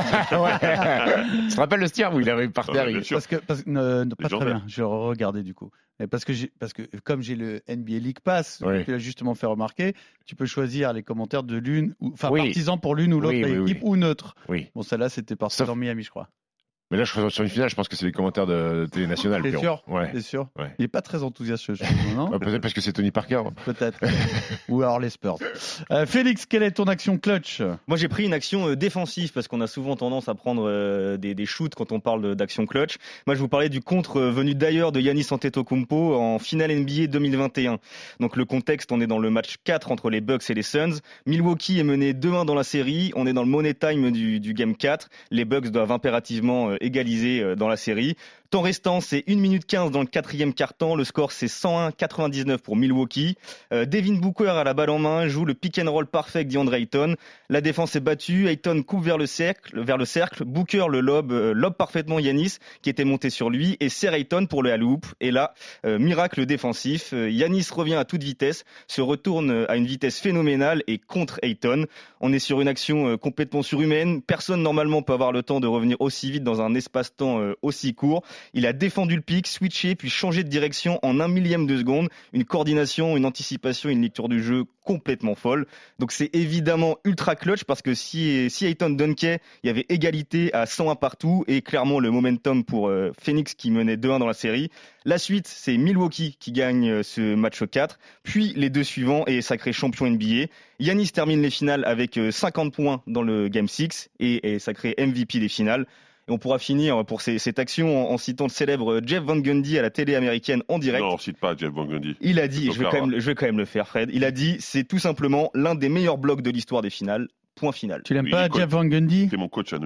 Ouais. Tu te rappelles le tir où il arrive par terre? Ah, il... Parce que, parce, euh, pas très bien, je vais regarder du coup. Mais parce que, j'ai, parce que comme j'ai le N B A League Pass, oui. Tu l'as justement fait remarquer, tu peux choisir les commentaires de l'une, ou, enfin oui. Partisans pour l'une ou l'autre oui, oui, équipe oui. Ou neutre. Oui. Bon, celle-là, c'était parti Sauf... dans Miami, je crois. Mais là, je crois sur une finale, je pense que c'est les commentaires de télé nationale. T'es sûr? Ouais. T'es sûr? Ouais. Il est pas très enthousiaste, je trouve, non? Ouais, peut-être parce que c'est Tony Parker. Peut-être. Ou alors les Spurs. Euh, Félix, quelle est ton action clutch? Moi, j'ai pris une action euh, défensive parce qu'on a souvent tendance à prendre euh, des, des shoots quand on parle d'action clutch. Moi, je vous parlais du contre euh, venu d'ailleurs de Giannis Antetokounmpo en finale N B A deux mille vingt et un. Donc, le contexte, on est dans le match quatre entre les Bucks et les Suns. Milwaukee est mené deux un dans la série. On est dans le money time du, du game quatre. Les Bucks doivent impérativement euh, égaliser euh, dans la série. Temps restant, c'est une minute quinze dans le quatrième quart-temps. Le score, c'est cent un à quatre-vingt-dix-neuf pour Milwaukee. Euh, Devin Booker a la balle en main, joue le pick and roll parfait avec DeAndre Ayton. La défense est battue. Ayton coupe vers le cercle. Vers le cercle. Booker le lobe, euh, lobe parfaitement Giannis, qui était monté sur lui, et serre Ayton pour le alley-oop. Et là, euh, miracle défensif. Euh, Giannis revient à toute vitesse, se retourne à une vitesse phénoménale et contre Ayton. On est sur une action euh, complètement surhumaine. Personne normalement peut avoir le temps de revenir aussi vite dans un espace-temps euh, aussi court. Il a défendu le pic, switché, puis changé de direction en un millième de seconde. Une coordination, une anticipation, une lecture du jeu complètement folle. Donc c'est évidemment ultra clutch parce que si, si Ayton dunkait, il y avait égalité à cent un partout et clairement le momentum pour euh, Phoenix qui menait deux un dans la série. La suite, c'est Milwaukee qui gagne ce match quatre, puis les deux suivants et sacré champion N B A. Giannis termine les finales avec cinquante points dans le Game six et est sacré M V P des finales. Et on pourra finir pour ces, cette action en, en citant le célèbre Jeff Van Gundy à la télé américaine en direct. Non, on cite pas Jeff Van Gundy. Il a dit, je vais, quand même, je vais quand même le faire, Fred. Il a dit, c'est tout simplement l'un des meilleurs blocs de l'histoire des finales. Point final. Tu l'aimes oui, pas, Jeff Van Gundy? C'est mon coach à New York.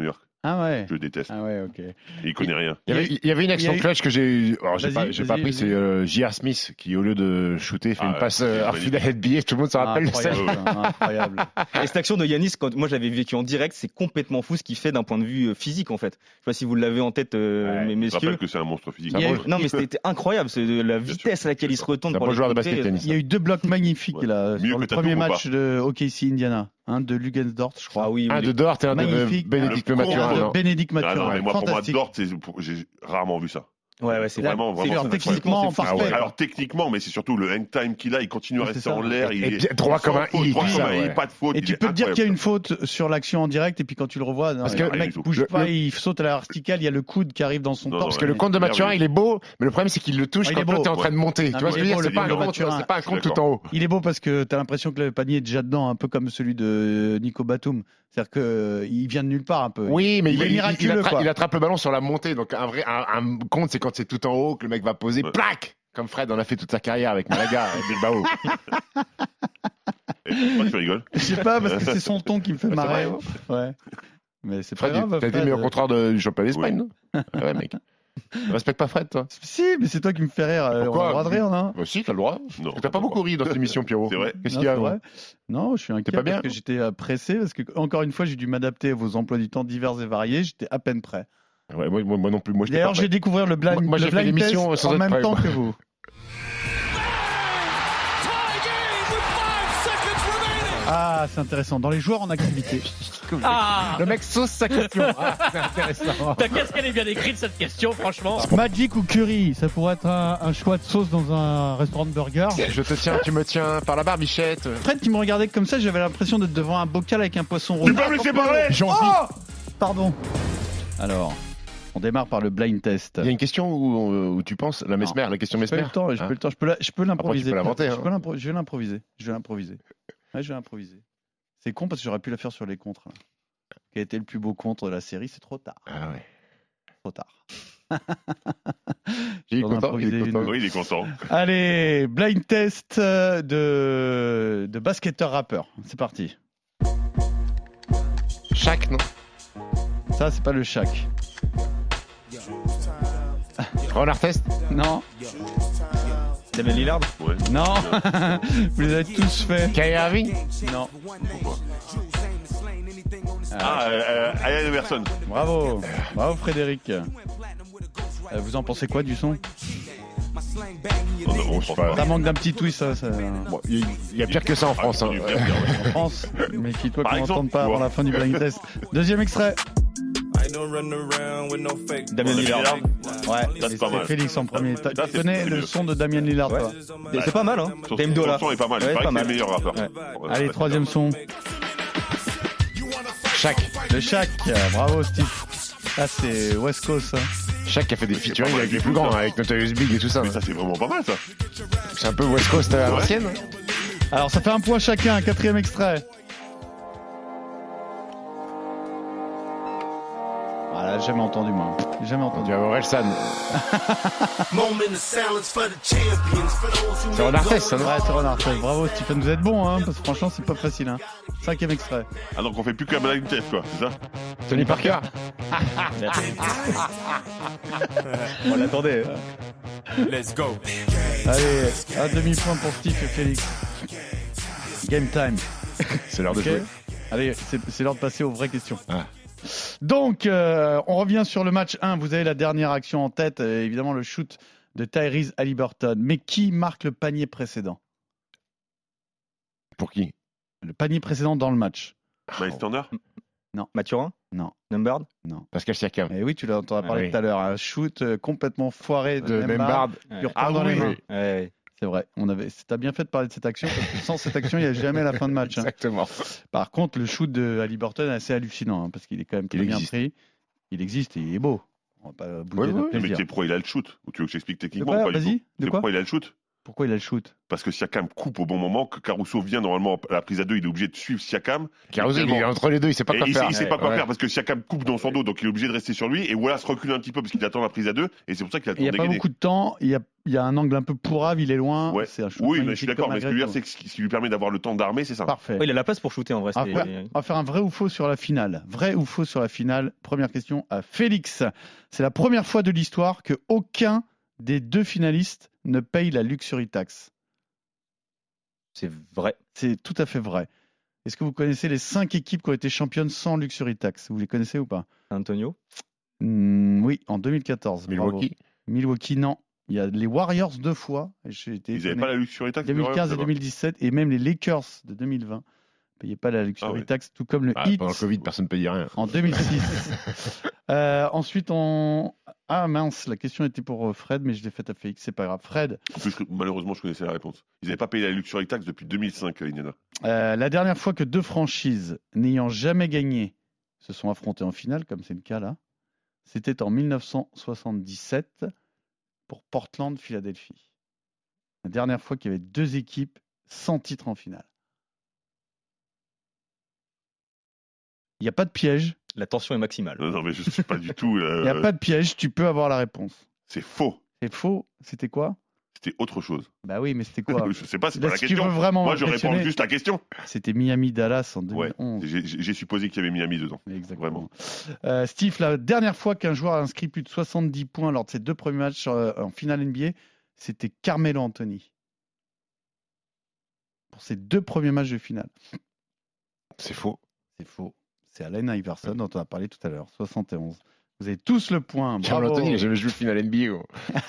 Ah ouais. Je le déteste. Ah ouais, ok. Et il connaît rien. Il y avait, il y avait une action il y a eu- clutch que j'ai, alors j'ai Vas-y, pas, j'ai vas-y, pas pris, vas-y. c'est euh, J R. Smith qui, au lieu de shooter, fait Ah une ouais, passe c'est euh, en magnifique. finale N B A. Tout le monde se rappelle de ça. Incroyable, incroyable. Et cette action de Yanis, quand moi je l'avais vécu en direct, c'est complètement fou ce qu'il fait d'un point de vue euh, physique en fait. Je sais pas si vous l'avez en tête, euh, Ouais, mes- Je messieurs. rappelle que c'est un monstre physique. Il y a un eu- bon- Non mais c'était incroyable, c'est de la vitesse à laquelle il se retourne C'est un pour bon les joueur de contrer. basket, Yanis. Il y a eu deux blocs magnifiques Ouais. là, Mieux sur que le Tatum premier ou pas match de O K C Indiana, un de Lugensdort, je crois. Ah oui, Un oui. de Dort et un de Magnifique. Bénédicte Le Mathurin. con- de non. Bénédicte Ah Mathurin. non, mais moi, pour moi, Fantastique. Dort, c'est- pour- j'ai rarement vu ça. Ouais, ouais, c'est Là, Vraiment, c'est vraiment. leur c'est techniquement c'est fou. parfait. Ah ouais. Alors techniquement, mais c'est surtout le hang time qu'il a, il continue à C'est rester ça. en l'air. Et- il et est- puis, droit sans comme un faute, i, droit tout comme ça, un i, ouais. pas de faute. Et il tu est peux te dire qu'il y a incroyable. une faute sur l'action en direct et puis quand tu le revois, non, Parce le que mec le- bouge le- pas, le- il saute à la verticale, il y a le coude qui arrive dans son Non, torse. non, Parce que le Ouais, compte de mais Mathurin, oui. il est beau, mais le problème, c'est qu'il le touche Ah, il quand est l'autre beau. est en train de monter. Ah, Tu vois mais ce il que je veux est dire? beau, C'est le pas un compte de compte, Mathurin. c'est pas un Je suis compte tout d'accord. en haut. Il est beau parce que tu as l'impression que le panier est déjà dedans, un peu comme celui de Nico Batum. C'est-à-dire qu'il vient de nulle part un peu. Oui, mais Il il, est il- il miraculeux, attrape, quoi. il attrape le ballon sur la montée. Donc un vrai un, un compte, c'est quand c'est tout en haut que le mec va poser, Ouais. plaque. Comme Fred en a fait toute sa carrière avec Malaga et Bilbao. Et pourquoi tu rigoles Je sais pas, parce que c'est son ton qui me fait C'est marrer. vrai, Ouais. Mais c'est pas Fred, grave. t'as été Fred. mis au contraire de- du championnat d'Espagne, non? Ah ouais, mec. Tu respectes pas Fred, toi? Si, mais c'est toi qui me fais rire. euh, On a Pourquoi le droit de rire, non? Bah si, t'as le droit. Non. T'as pas beaucoup ri dans cette émission, Pierrot. C'est vrai. Qu'est-ce Non, qu'il y a, c'est ouais vrai. Non, je suis inquiet pas bien parce que j'étais euh, pressé, parce que, encore une fois, j'ai dû m'adapter à vos emplois du temps divers et variés. J'étais à peine prêt. Ouais, moi, moi, moi non plus. Moi, j'étais D'ailleurs, pas j'ai prêt. découvert le blind, Moi- moi, le j'ai fait blind l'émission test sans en être même prêt, temps moi. que vous. Ah, c'est intéressant. Dans les joueurs en activité. Ah, Le mec sauce sa question. Ah, c'est intéressant. bah, qu'est-ce qu'elle est bien écrite cette question, franchement. Magic ou curry, ça pourrait être un, un choix de sauce dans un restaurant de burger. Je te tiens, tu me tiens par la barbichette. Fred qui me regardait comme ça, j'avais l'impression d'être devant un bocal avec un poisson rôti. Tu peux me laisser parler J'ai envie. Oh Pardon. Alors, on démarre par le blind test. Il y a une question où, où tu penses, la Mesmer, la question J'ai pas eu Mesmer. le temps, j'ai Hein pas eu le temps. Je peux, la- je peux l'improviser. Après, tu peux l'inventer, Je hein. peux l'impro- Je vais l'improviser. Je vais l'improviser. Ouais, je vais l'improviser. C'est con parce que j'aurais pu la faire sur les contres. là. Quel était le plus beau contre de la série? C'est trop tard. Ah ouais. Trop tard. Il est J'en ai content, il improvisé est content. une. Oui, il est content. Allez, blind test euh, de, de basketteur rappeur. C'est parti. Chaque, non? Ça, c'est pas le Shaq. Ron Artest? Non, Damien Lillard. Ouais. non. Vous les avez tous fait. Kyrie Irving? Non. Ah, euh, euh, Allen Iverson. Bravo. Bravo, Frédéric. Euh, vous en pensez quoi du son? Non, non, on se pas. Ça manque d'un petit twist, ça. ça- Bon, il il y a pire que ça en France. Hein. Du pire, pire, ouais. En France, méfie-toi Par qu'on exemple, n'entende pas tu avant vois. la fin du blind test. Deuxième extrait. Damien Lillard. Ouais, Ça, c'est pas mal. Félix en premier. T'as- Ça, Tu c'est- connais c'est le mieux. son de Damien Lillard, Ouais. toi? Et C'est pas mal, hein. Son Dame Dola. son est pas mal. Il Ouais, paraît pas que c'est mal. le meilleur rappeur. Ouais. Ouais, Allez, ouais, troisième son. Chaque. Le Shaq. Bravo, Steve. Ah, c'est West Coast, hein. Chaque qui a fait des Ouais, c'est featuring pas mal avec du les tout, plus grands, ça. avec Notorious Big et tout ça. Mais ça, c'est vraiment pas mal, ça. C'est un peu West Coast à l'ancienne. Alors, ça fait un point chacun. Quatrième extrait. Voilà, jamais entendu, moi. Jamais On entendu. dirait Orelsan. C'est Ron Artest, ça, non? Ouais, c'est Ron Artest. Bravo, Stephen. Vous êtes bon, hein, parce que franchement, c'est pas facile, hein. Cinquième extrait. Ah, donc on fait plus qu'un blind test, quoi, c'est ça? Tony Parker. On l'attendait. Let's go. Allez, un demi-point pour Steve et Félix. Game time. C'est l'heure de Ok. jouer. Allez, c'est c'est l'heure de passer aux vraies questions. Ah. Donc, euh, on revient sur le match un. Vous avez la dernière action en tête, euh, évidemment le shoot de Tyrese Haliburton. Mais qui marque le panier précédent? Pour qui? Le panier précédent dans le match. Miles Turner? Mathurin. Non. Numbard. Pascal Siakam. Et oui, tu l'as entendu parler oui. tout à l'heure. Un shoot euh, complètement foiré de, De Nembhard. Nembhard. Lui retombe Ah dans les oui, mains. oui. Ouais. C'est vrai. On avait. T'as bien fait de parler de cette action parce que sans cette action, il n'y a jamais la fin de match. hein. Exactement. Par contre, le shoot de Haliburton est assez hallucinant hein, parce qu'il est quand même très Il bien existe. pris. Il existe et il est beau. On va pas bouder Ouais, notre ouais, Mais plaisir. c'est pourquoi il a le shoot? Ou tu veux que j'explique De techniquement quoi ou pas du Vas-y. tout? De C'est quoi pourquoi il a le shoot? Pourquoi il a le shoot? Parce que Siakam coupe au bon moment, que Caruso vient normalement à la prise à deux, il est obligé de suivre Siakam. Caruso, il Tellement- est entre les deux, il sait pas Et quoi il, faire. sait, il sait pas quoi Ouais. faire parce que Siakam coupe dans son dos, donc il est obligé de rester sur lui. Et Wallace recule un petit peu parce qu'il attend la prise à deux, et c'est pour ça qu'il Il n'y attend a pas dégainé. beaucoup de temps, il y a, il y a un angle un peu pourrave, il est loin. Ouais. C'est un shoot Oui, mais je magnifique suis d'accord, comme mais ce que je veux dire, agrégé. c'est que ce qui lui permet d'avoir le temps d'armer, c'est ça. Parfait. Ouais, il a la place pour shooter en vrai. On c'est- va, faire, on va faire un vrai ou faux sur la finale. Vrai ou faux sur la finale? Première question à Félix. C'est la première fois de l'histoire que aucun des deux finalistes ne paye la luxury tax. C'est vrai. C'est tout à fait vrai. Est-ce que vous connaissez les cinq équipes qui ont été championnes sans luxury tax? Vous les connaissez ou pas? Antonio. Hmm, Oui, en deux mille quatorze. bravo. Milwaukee. Milwaukee, non. Il y a les Warriors deux fois. et j'ai été Ils n'avaient étonné. pas la luxury tax. deux mille quinze et c'est vrai. deux mille dix-sept, et même les Lakers de deux mille vingt ne payaient pas la luxury Ah ouais. tax, tout comme le Ah, Heat pendant le Covid, personne ne payait rien. en deux mille six. Euh, ensuite, on... Ah mince, la question était pour euh, Fred, mais je l'ai faite à Félix, c'est pas grave. Fred, En plus, malheureusement, je connaissais la réponse. Ils n'avaient pas payé la luxury tax depuis deux mille cinq, euh, Indiana. euh, la dernière fois que deux franchises n'ayant jamais gagné se sont affrontées en finale, comme c'est le cas là, c'était en mille neuf cent soixante-dix-sept pour Portland-Philadelphie. La dernière fois qu'il y avait deux équipes sans titre en finale. Il n'y a pas de piège. La tension est maximale. Non, non, mais je ne suis pas du tout. Il n'y a euh, pas de piège. Tu peux avoir la réponse. C'est faux. C'est faux. C'était quoi? C'était autre chose. Bah oui, mais c'était quoi? Je sais pas, c'est Là, pas la si tu question. veux vraiment Moi, je réponds m'impressionner, juste la question. C'était Miami-Dallas en Ouais, deux mille onze. j'ai j'ai supposé qu'il y avait Miami dedans. Exactement. Euh, Steve, la dernière fois qu'un joueur a inscrit plus de soixante-dix points lors de ses deux premiers matchs euh, en finale N B A, c'était Carmelo Anthony. Pour ses deux premiers matchs de finale. C'est faux. C'est faux. C'est Allen Iverson dont on a parlé tout à l'heure, soixante et onze. Vous avez tous le point. Carmelo Bravo. Anthony, il n'a jamais joué le final N B A. gros.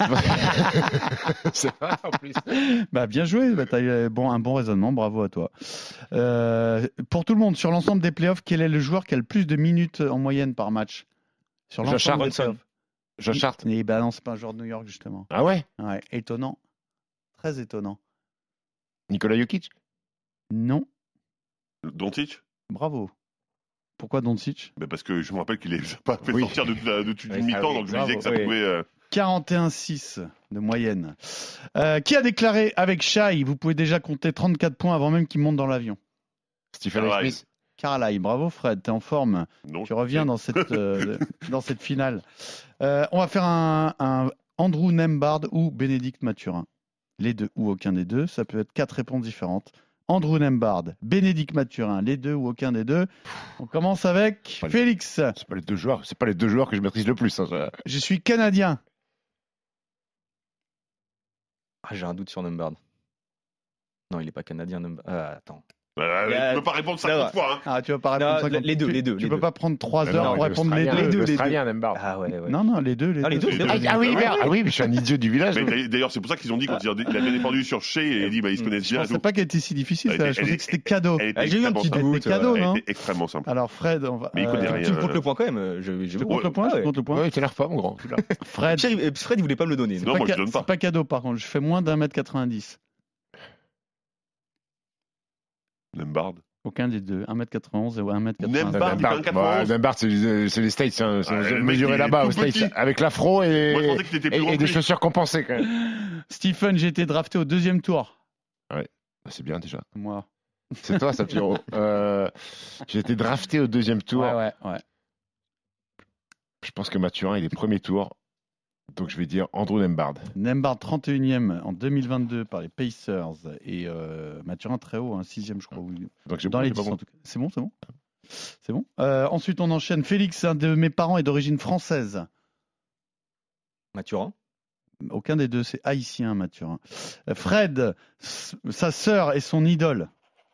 C'est vrai en plus. Bah, bien joué, bah, tu as eu bon, un bon raisonnement, bravo à toi. Euh, pour tout le monde, sur l'ensemble des playoffs, quel est le joueur qui a le plus de minutes en moyenne par match? Sur Josh l'ensemble des Hart. playoffs. Josh Hart. Et bah non, c'est pas un joueur de New York justement. Ah ouais. Ouais, étonnant. Très étonnant. Nikola Jokic. Non, Doncic bravo. Pourquoi Doncic? ben Parce que je me rappelle qu'il n'est pas fait Oui. sortir de, de, de, de Oui, mi-temps, oui, donc je me bravo, disais que ça oui. pouvait. euh, quarante et un virgule six de moyenne. Euh, qui a déclaré avec Shai, vous pouvez déjà compter trente-quatre points avant même qu'il monte dans l'avion? Stephen A. Carlisle. Smith. Carlisle, bravo Fred, t'es en forme. Non, Tu reviens dans cette, euh, dans cette finale. Euh, on va faire un, un Andrew Nembhard ou Bénédicte Mathurin. Les deux ou aucun des deux. Ça peut être quatre réponses différentes. Andrew Nembhard, Bénédicte Mathurin, les deux ou aucun des deux. On commence avec Pas les- Félix. C'est pas les deux joueurs. C'est pas les deux joueurs que je maîtrise le plus. hein, ça. Je suis canadien. Ah, j'ai un doute sur Numbard. Non, il est pas canadien. Numbard. Ah, attends. Euh, Il y a- tu peux pas répondre Non. cinquante fois. Hein. Ah, tu vas pas répondre Non, cinquante. les deux, Tu- les deux, Tu les peux deux. pas prendre trois Mais heures non, pour répondre les l'Australien, deux. les deux. L'Australien, Nembhard. Ah ouais, ouais. Non, non, les deux. Les Ah, les deux, Les les deux. deux. Ah, ah oui, merde. Ah oui, mais je suis un idiot du village. Mais D'ailleurs, c'est pour ça qu'ils ont dit quand il a il a bien défendu sur Shea et il a dit bah, ils se connaissent Je bien. et pensais tout. pas qu'elle était si difficile. Elle ça. était- Je pensais elle que c'était était- cadeau. Elle était Ah, j'ai eu un extrêmement petit simple. Elle doute. était cadeau, ouais. non? Elle était extrêmement simple. Alors Fred, on va. Mais il connaît rien. Tu me euh, comptes le point quand même. Je, je Je veux- compte le point. Ah Je ouais. compte le point. Ouais, t'énerve pas, mon grand. tu l'as. Fred, Pierre, il- Fred, il voulait pas me le donner. Non, pas moi, je ca- donne pas. c'est pas cadeau par contre. Je fais moins d'un mètre quatre-vingt-dix. Nembhard. Aucun des deux. un mètre quatre-vingt-onze et un mètre quatre-vingt-dix. Nembhard, il fait un quatre-vingt-onze. Ouais, Nembhard, c'est les c'est les States. hein, c'est- Ah, c'est le mec, mesuré il est là-bas tout aux States. petit. Avec l'afro et, Moi, je pensais que t'étais plus et, grand et que des lui. chaussures compensées quand même. Stephen, j'ai été drafté au deuxième tour. C'est bien déjà. Moi. C'est toi, ça, Pierrot. Euh, J'ai été drafté au deuxième tour. Ouais, ouais, ouais. Je pense que Mathurin, il est premier tour. Donc je vais dire Andrew Nembhard. Nembhard trente et unième en deux mille vingt-deux par les Pacers et euh, Mathurin très haut, un sixième je crois. ou- Donc j'ai Dans les j'ai pas dix bon. en tout cas. C'est bon, c'est bon. C'est bon. Euh, ensuite on enchaîne. Félix, un de mes parents est d'origine française. Mathurin. Aucun des deux, c'est haïtien, Mathurin. Euh, Fred, s- sa sœur est son idole.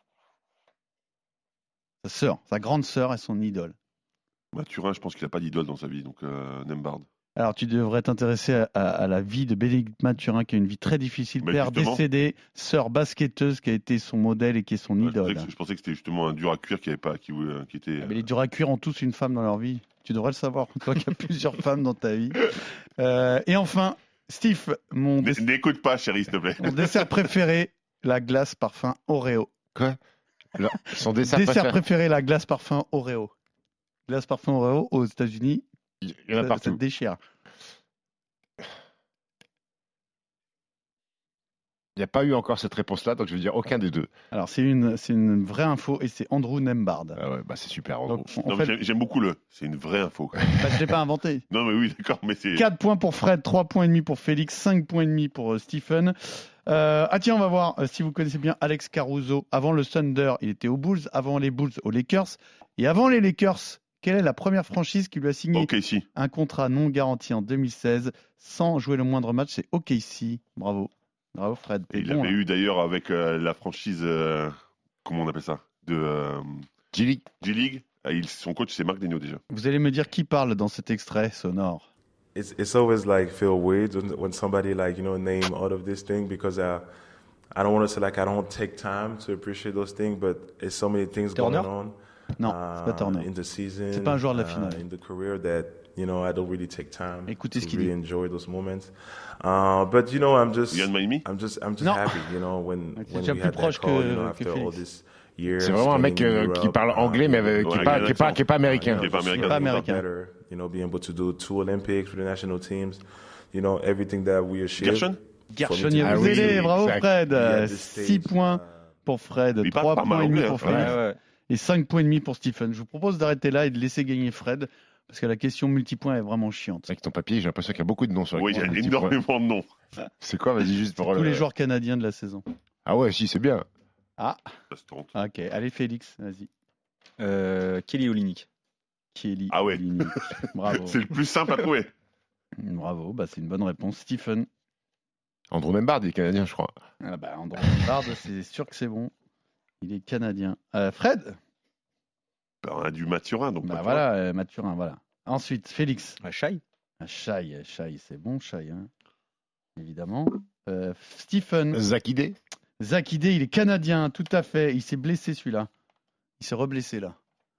Sa sœur, sa grande sœur est son idole. Mathurin, je pense qu'il n'a pas d'idole dans sa vie, donc euh, Nembhard. Alors, tu devrais t'intéresser à, à- à la vie de Bénédicte Mathurin, qui a une vie très difficile. Mais Père justement. décédé, sœur basketteuse, qui a été son modèle et qui est son Ouais, je, idole. pensais que, je pensais que c'était justement un dur à cuire qui, avait pas, qui, voulait- qui était. Ah, mais les durs à cuire ont tous une femme dans leur vie. Tu devrais le savoir, toi qui as plusieurs femmes dans ta vie. Euh, et enfin, Steve, mon, N- dess- N'écoute pas, chérie, s'il te plaît. mon dessert préféré, la glace parfum Oreo. Quoi Là, Son dessert, Dessert préféré. préféré, la glace parfum Oreo. Glace parfum Oreo aux États-Unis, Il y en a ça, ça partout. te déchire. Il n'y a pas eu encore cette réponse-là, donc je vais dire aucun des deux. Alors, c'est une, c'est une vraie info et c'est Andrew Nembhard. Ah ouais, bah c'est super. En gros. Donc, en Non, fait, mais j'aime, j'aime beaucoup le. C'est une vraie info. bah, je ne l'ai pas inventé. Non, mais oui, d'accord, mais c'est. quatre points pour Fred, trois points et demi pour Félix, cinq points et demi pour euh, Stephen. Euh, ah tiens, on va voir euh, si vous connaissez bien Alex Caruso. Avant le Thunder, il était aux Bulls. Avant les Bulls, aux Lakers. Et avant les Lakers, quelle est la première franchise qui lui a signé O K C. un contrat non garanti en deux mille seize sans jouer le moindre match? C'est O K C. Bravo. Bravo Fred. Et T'es il bon, l'avait hein. eu d'ailleurs avec euh, la franchise. euh, comment on appelle ça De euh, G-League. G-League. Ah, il- son coach, c'est Marc Degnaud déjà. Vous allez me dire qui parle dans cet extrait sonore. It's it's always like feel weird when, when somebody like you know name all of this thing because I I don't want to say like I don't take time to appreciate those things, but it's so many things Turner? going on. Non, uh, c'est pas Turner. in the season. C'est pas un joueur de la uh, finale. in the career that you know I don't really take time Écoutez to ce qu'il really dit. enjoy those moments. Uh, but you know I'm just Yann Miami. I'm just I'm just Non. happy you know when C'est when déjà we plus had that proche call que- you know que after all Félix. this years. C'est vraiment un mec spending in euh, qui Europe, parle anglais, mais avec- qui Ouais, n'est pas, avec qui est pas, qui est pas américain. Il est pas américain. Pas américain. Better, you know, being able to do two Olympics with the national teams, you know, everything that we achieved. Gershon Gershon For me to- Ah oui, Yabusele, bravo exact. Fred. Yeah, this six stage, points uh, pour Fred, Il parle trois pas mal points et demi anglais, pour hein. Félix Ouais, ouais. et cinq points et demi pour Stephen. Je vous propose d'arrêter là et de laisser gagner Fred parce que la question multipoint est vraiment chiante. Avec ton papier, j'ai l'impression qu'il y a beaucoup de noms sur la Oui, il y a question. énormément de noms. C'est quoi? Vas-y, juste pour Tous le- les joueurs canadiens de la saison. Ah ouais, si, c'est bien. Ah, Ça se trompe. ok. Allez Félix, vas-y. Euh, Kelly Olynyk. Kelly. Ah ouais. Olynyk. Bravo. C'est le plus simple à trouver. Bravo, bah, c'est une bonne réponse. Stephen. Andrew Nembhard, il est canadien, je crois. Ah bah, Andrew Nembhard, c'est sûr que c'est bon. Il est canadien. Euh, Fred. Ben, on a du Mathurin, donc Bah Mathurin. voilà, euh, Mathurin, voilà. Ensuite, Félix. Ah, Shai. Ah, Shai, Shai, c'est bon, Shai, hein. Évidemment. Euh, Stephen. Zakidé. Zakidé, il est canadien, tout à fait. Il s'est blessé celui-là. Il s'est reblessé là.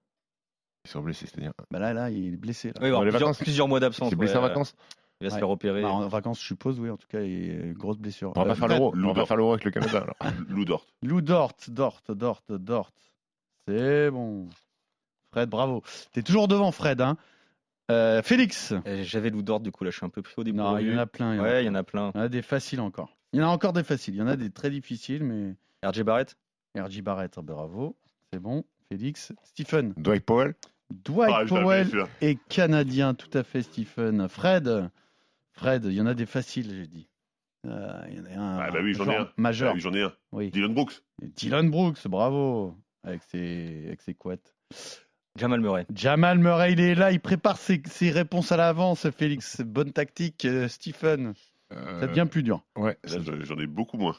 Ils sont blessés, c'est-à-dire. Bah là, là, il est blessé là. Oui, il va y avoir les plusieurs, vacances. plusieurs mois d'absence. C'est blessé ouais. en vacances. Il va se Ouais. faire opérer. Bah, en vacances, je suppose, oui. En tout cas, il est une grosse blessure. On va Euh, pas faire Fred. l'euro. On va Lou pas faire l'euro avec le Canada, alors. Lou Dort. Lou Dort, Dort, Dort, Dort. C'est bon. Fred, bravo. T'es toujours devant, Fred. Hein. Euh, Félix. Euh, J'avais Lou Dort, du coup, là, je suis un peu pris au début. Non, il y en a plein. Il y en a, Ouais, il y en a plein. il y en a des faciles encore. Il y en a encore des faciles. Il y en a des très difficiles, mais R J Barrett. R J Barrett, bravo. C'est bon. Félix. Stephen. Dwight Powell. Dwight Ah, je l'avais, Powell celui-là. est canadien, tout à fait, Stephen. Fred. Fred, il y en a des faciles, j'ai dit. Euh, il y en a un. Ah, bah oui, j'en ai genre un. Majeur. Ah oui, j'en ai un. Oui. Dylan Brooks. Dylan Brooks, bravo. Avec ses, avec ses couettes. Jamal Murray. Jamal Murray, il est là, il prépare ses, ses réponses à l'avance, Félix. Bonne tactique, euh, Stephen. Euh, Ça devient plus dur. Ouais. Là, j'en- j'en ai beaucoup moins.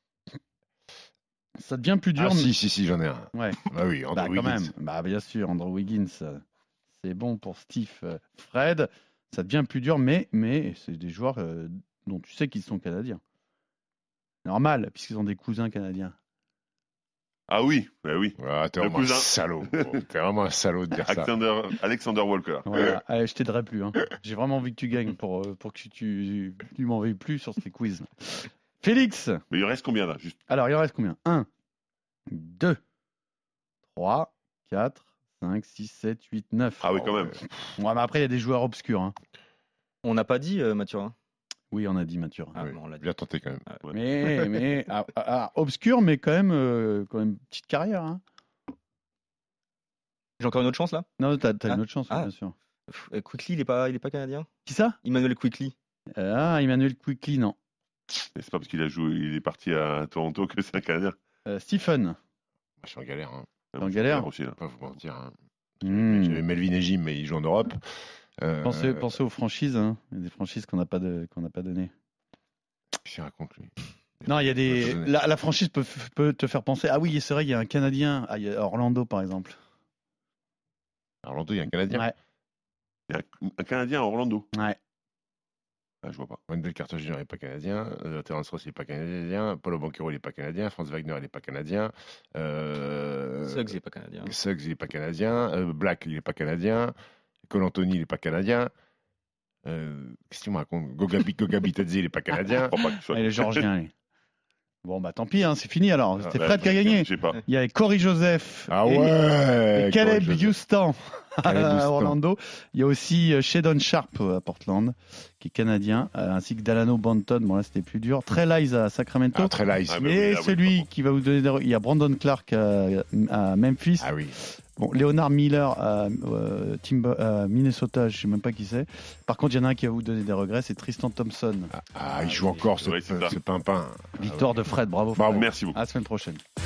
Ça devient plus dur. Ah, mais- si, si, si, j'en ai un. Ouais. Ah oui, Andrew Bah, quand Wiggins. même. Bah, bien sûr, Andrew Wiggins. C'est bon pour Steve. Euh, Fred, ça devient plus dur, mais, mais c'est des joueurs euh, dont tu sais qu'ils sont canadiens. Normal, puisqu'ils ont des cousins canadiens. Ah oui, bah oui. Ah, t'es Le vraiment un cousin. salaud. gros. T'es vraiment un salaud de dire ça. Alexander, Alexander Walker. Voilà. Allez, je t'aiderai plus. Hein. J'ai vraiment envie que tu gagnes pour, euh, pour que tu, tu, tu m'en veuilles plus sur ces quiz. Félix. Mais il reste combien là juste Alors, il en reste combien? un, deux, trois, quatre, cinq, six, sept, huit, neuf. Ah oui, quand même. Ouais, mais après, il y a des joueurs obscurs. Hein. On n'a pas dit euh, Mathurin. Oui, on a dit Mathurin. Ah, Oui, bon, on l'a dit. bien tenté quand même. Ouais. Mais, mais ah, ah, ah, obscur, mais quand même, euh, quand même petite carrière. Hein. J'ai encore une autre chance là. Non, t'as, t'as Ah. une autre chance, oui, Ah. bien sûr. Pff, euh, Quickly, il est pas, il est pas canadien. Qui ça? Emmanuel Quickly. Euh, Ah, Emmanuel Quickly, non. Mais c'est pas parce qu'il a joué, il est parti à Toronto que c'est un Canadien. Euh, Stephen. Je suis en galère. Hein. En galère aussi, là. Pas vous mentir. Hein. Hmm. J'avais Melvin et Jim, mais ils jouent en Europe. Euh, Pensez, pensez aux franchises. Hein. Il y a des franchises qu'on n'a pas, de, qu'on n'a pas données. Qu'est-ce qu'il raconte, lui? Non, il y a Ouais, des. je connais. La, la franchise peut, peut te faire penser. Ah oui, c'est vrai, il y a un Canadien. Ah, il y a Orlando, par exemple. À Orlando, il y a un Canadien. Ouais. Il y a un, un Canadien à Orlando. Ouais. Ah, je vois pas. Wendell Carter junior n'est pas canadien. Euh, Terence Ross n'est pas canadien. Paulo Banquero n'est pas canadien. Franz Wagner il n'est pas canadien. Euh... Suggs, il est pas canadien. Suggs il n'est pas canadien. Euh, Black il n'est pas canadien. Cole Anthony il n'est pas canadien. Euh, Qu'est-ce que tu me racontes? Gogabi, Gogabi Tadze il n'est pas canadien. Je crois pas qu'il soit. Ah, il est géorgien, lui. Bon, bah tant pis, hein, c'est fini alors. C'était Ouais, Fred qui a gagné. Je sais pas. Il y avait Corey Joseph Ah et, ouais. et Caleb Corey Joseph. Houston Caleb à Houston. Orlando. Il y a aussi euh, Shadon Sharp à Portland, qui est canadien, euh, ainsi que Dalano Banton. Bon, là, c'était plus dur. Trey Lyles à Sacramento. Ah, très light. Ah, bah Et oui, ah oui, celui pardon. qui va vous donner des... Il y a Brandon Clark à, à Memphis. Ah oui. Bon, Leonard Miller à euh, Timber, à Minnesota, je ne sais même pas qui c'est. Par contre, il y en a un qui va vous donner des regrets, c'est Tristan Thompson. Ah, il joue encore ce, Ouais, c'est ça. ce pimpin. Victoire de Fred, bravo Fred. Bravo. Merci beaucoup. À la semaine prochaine.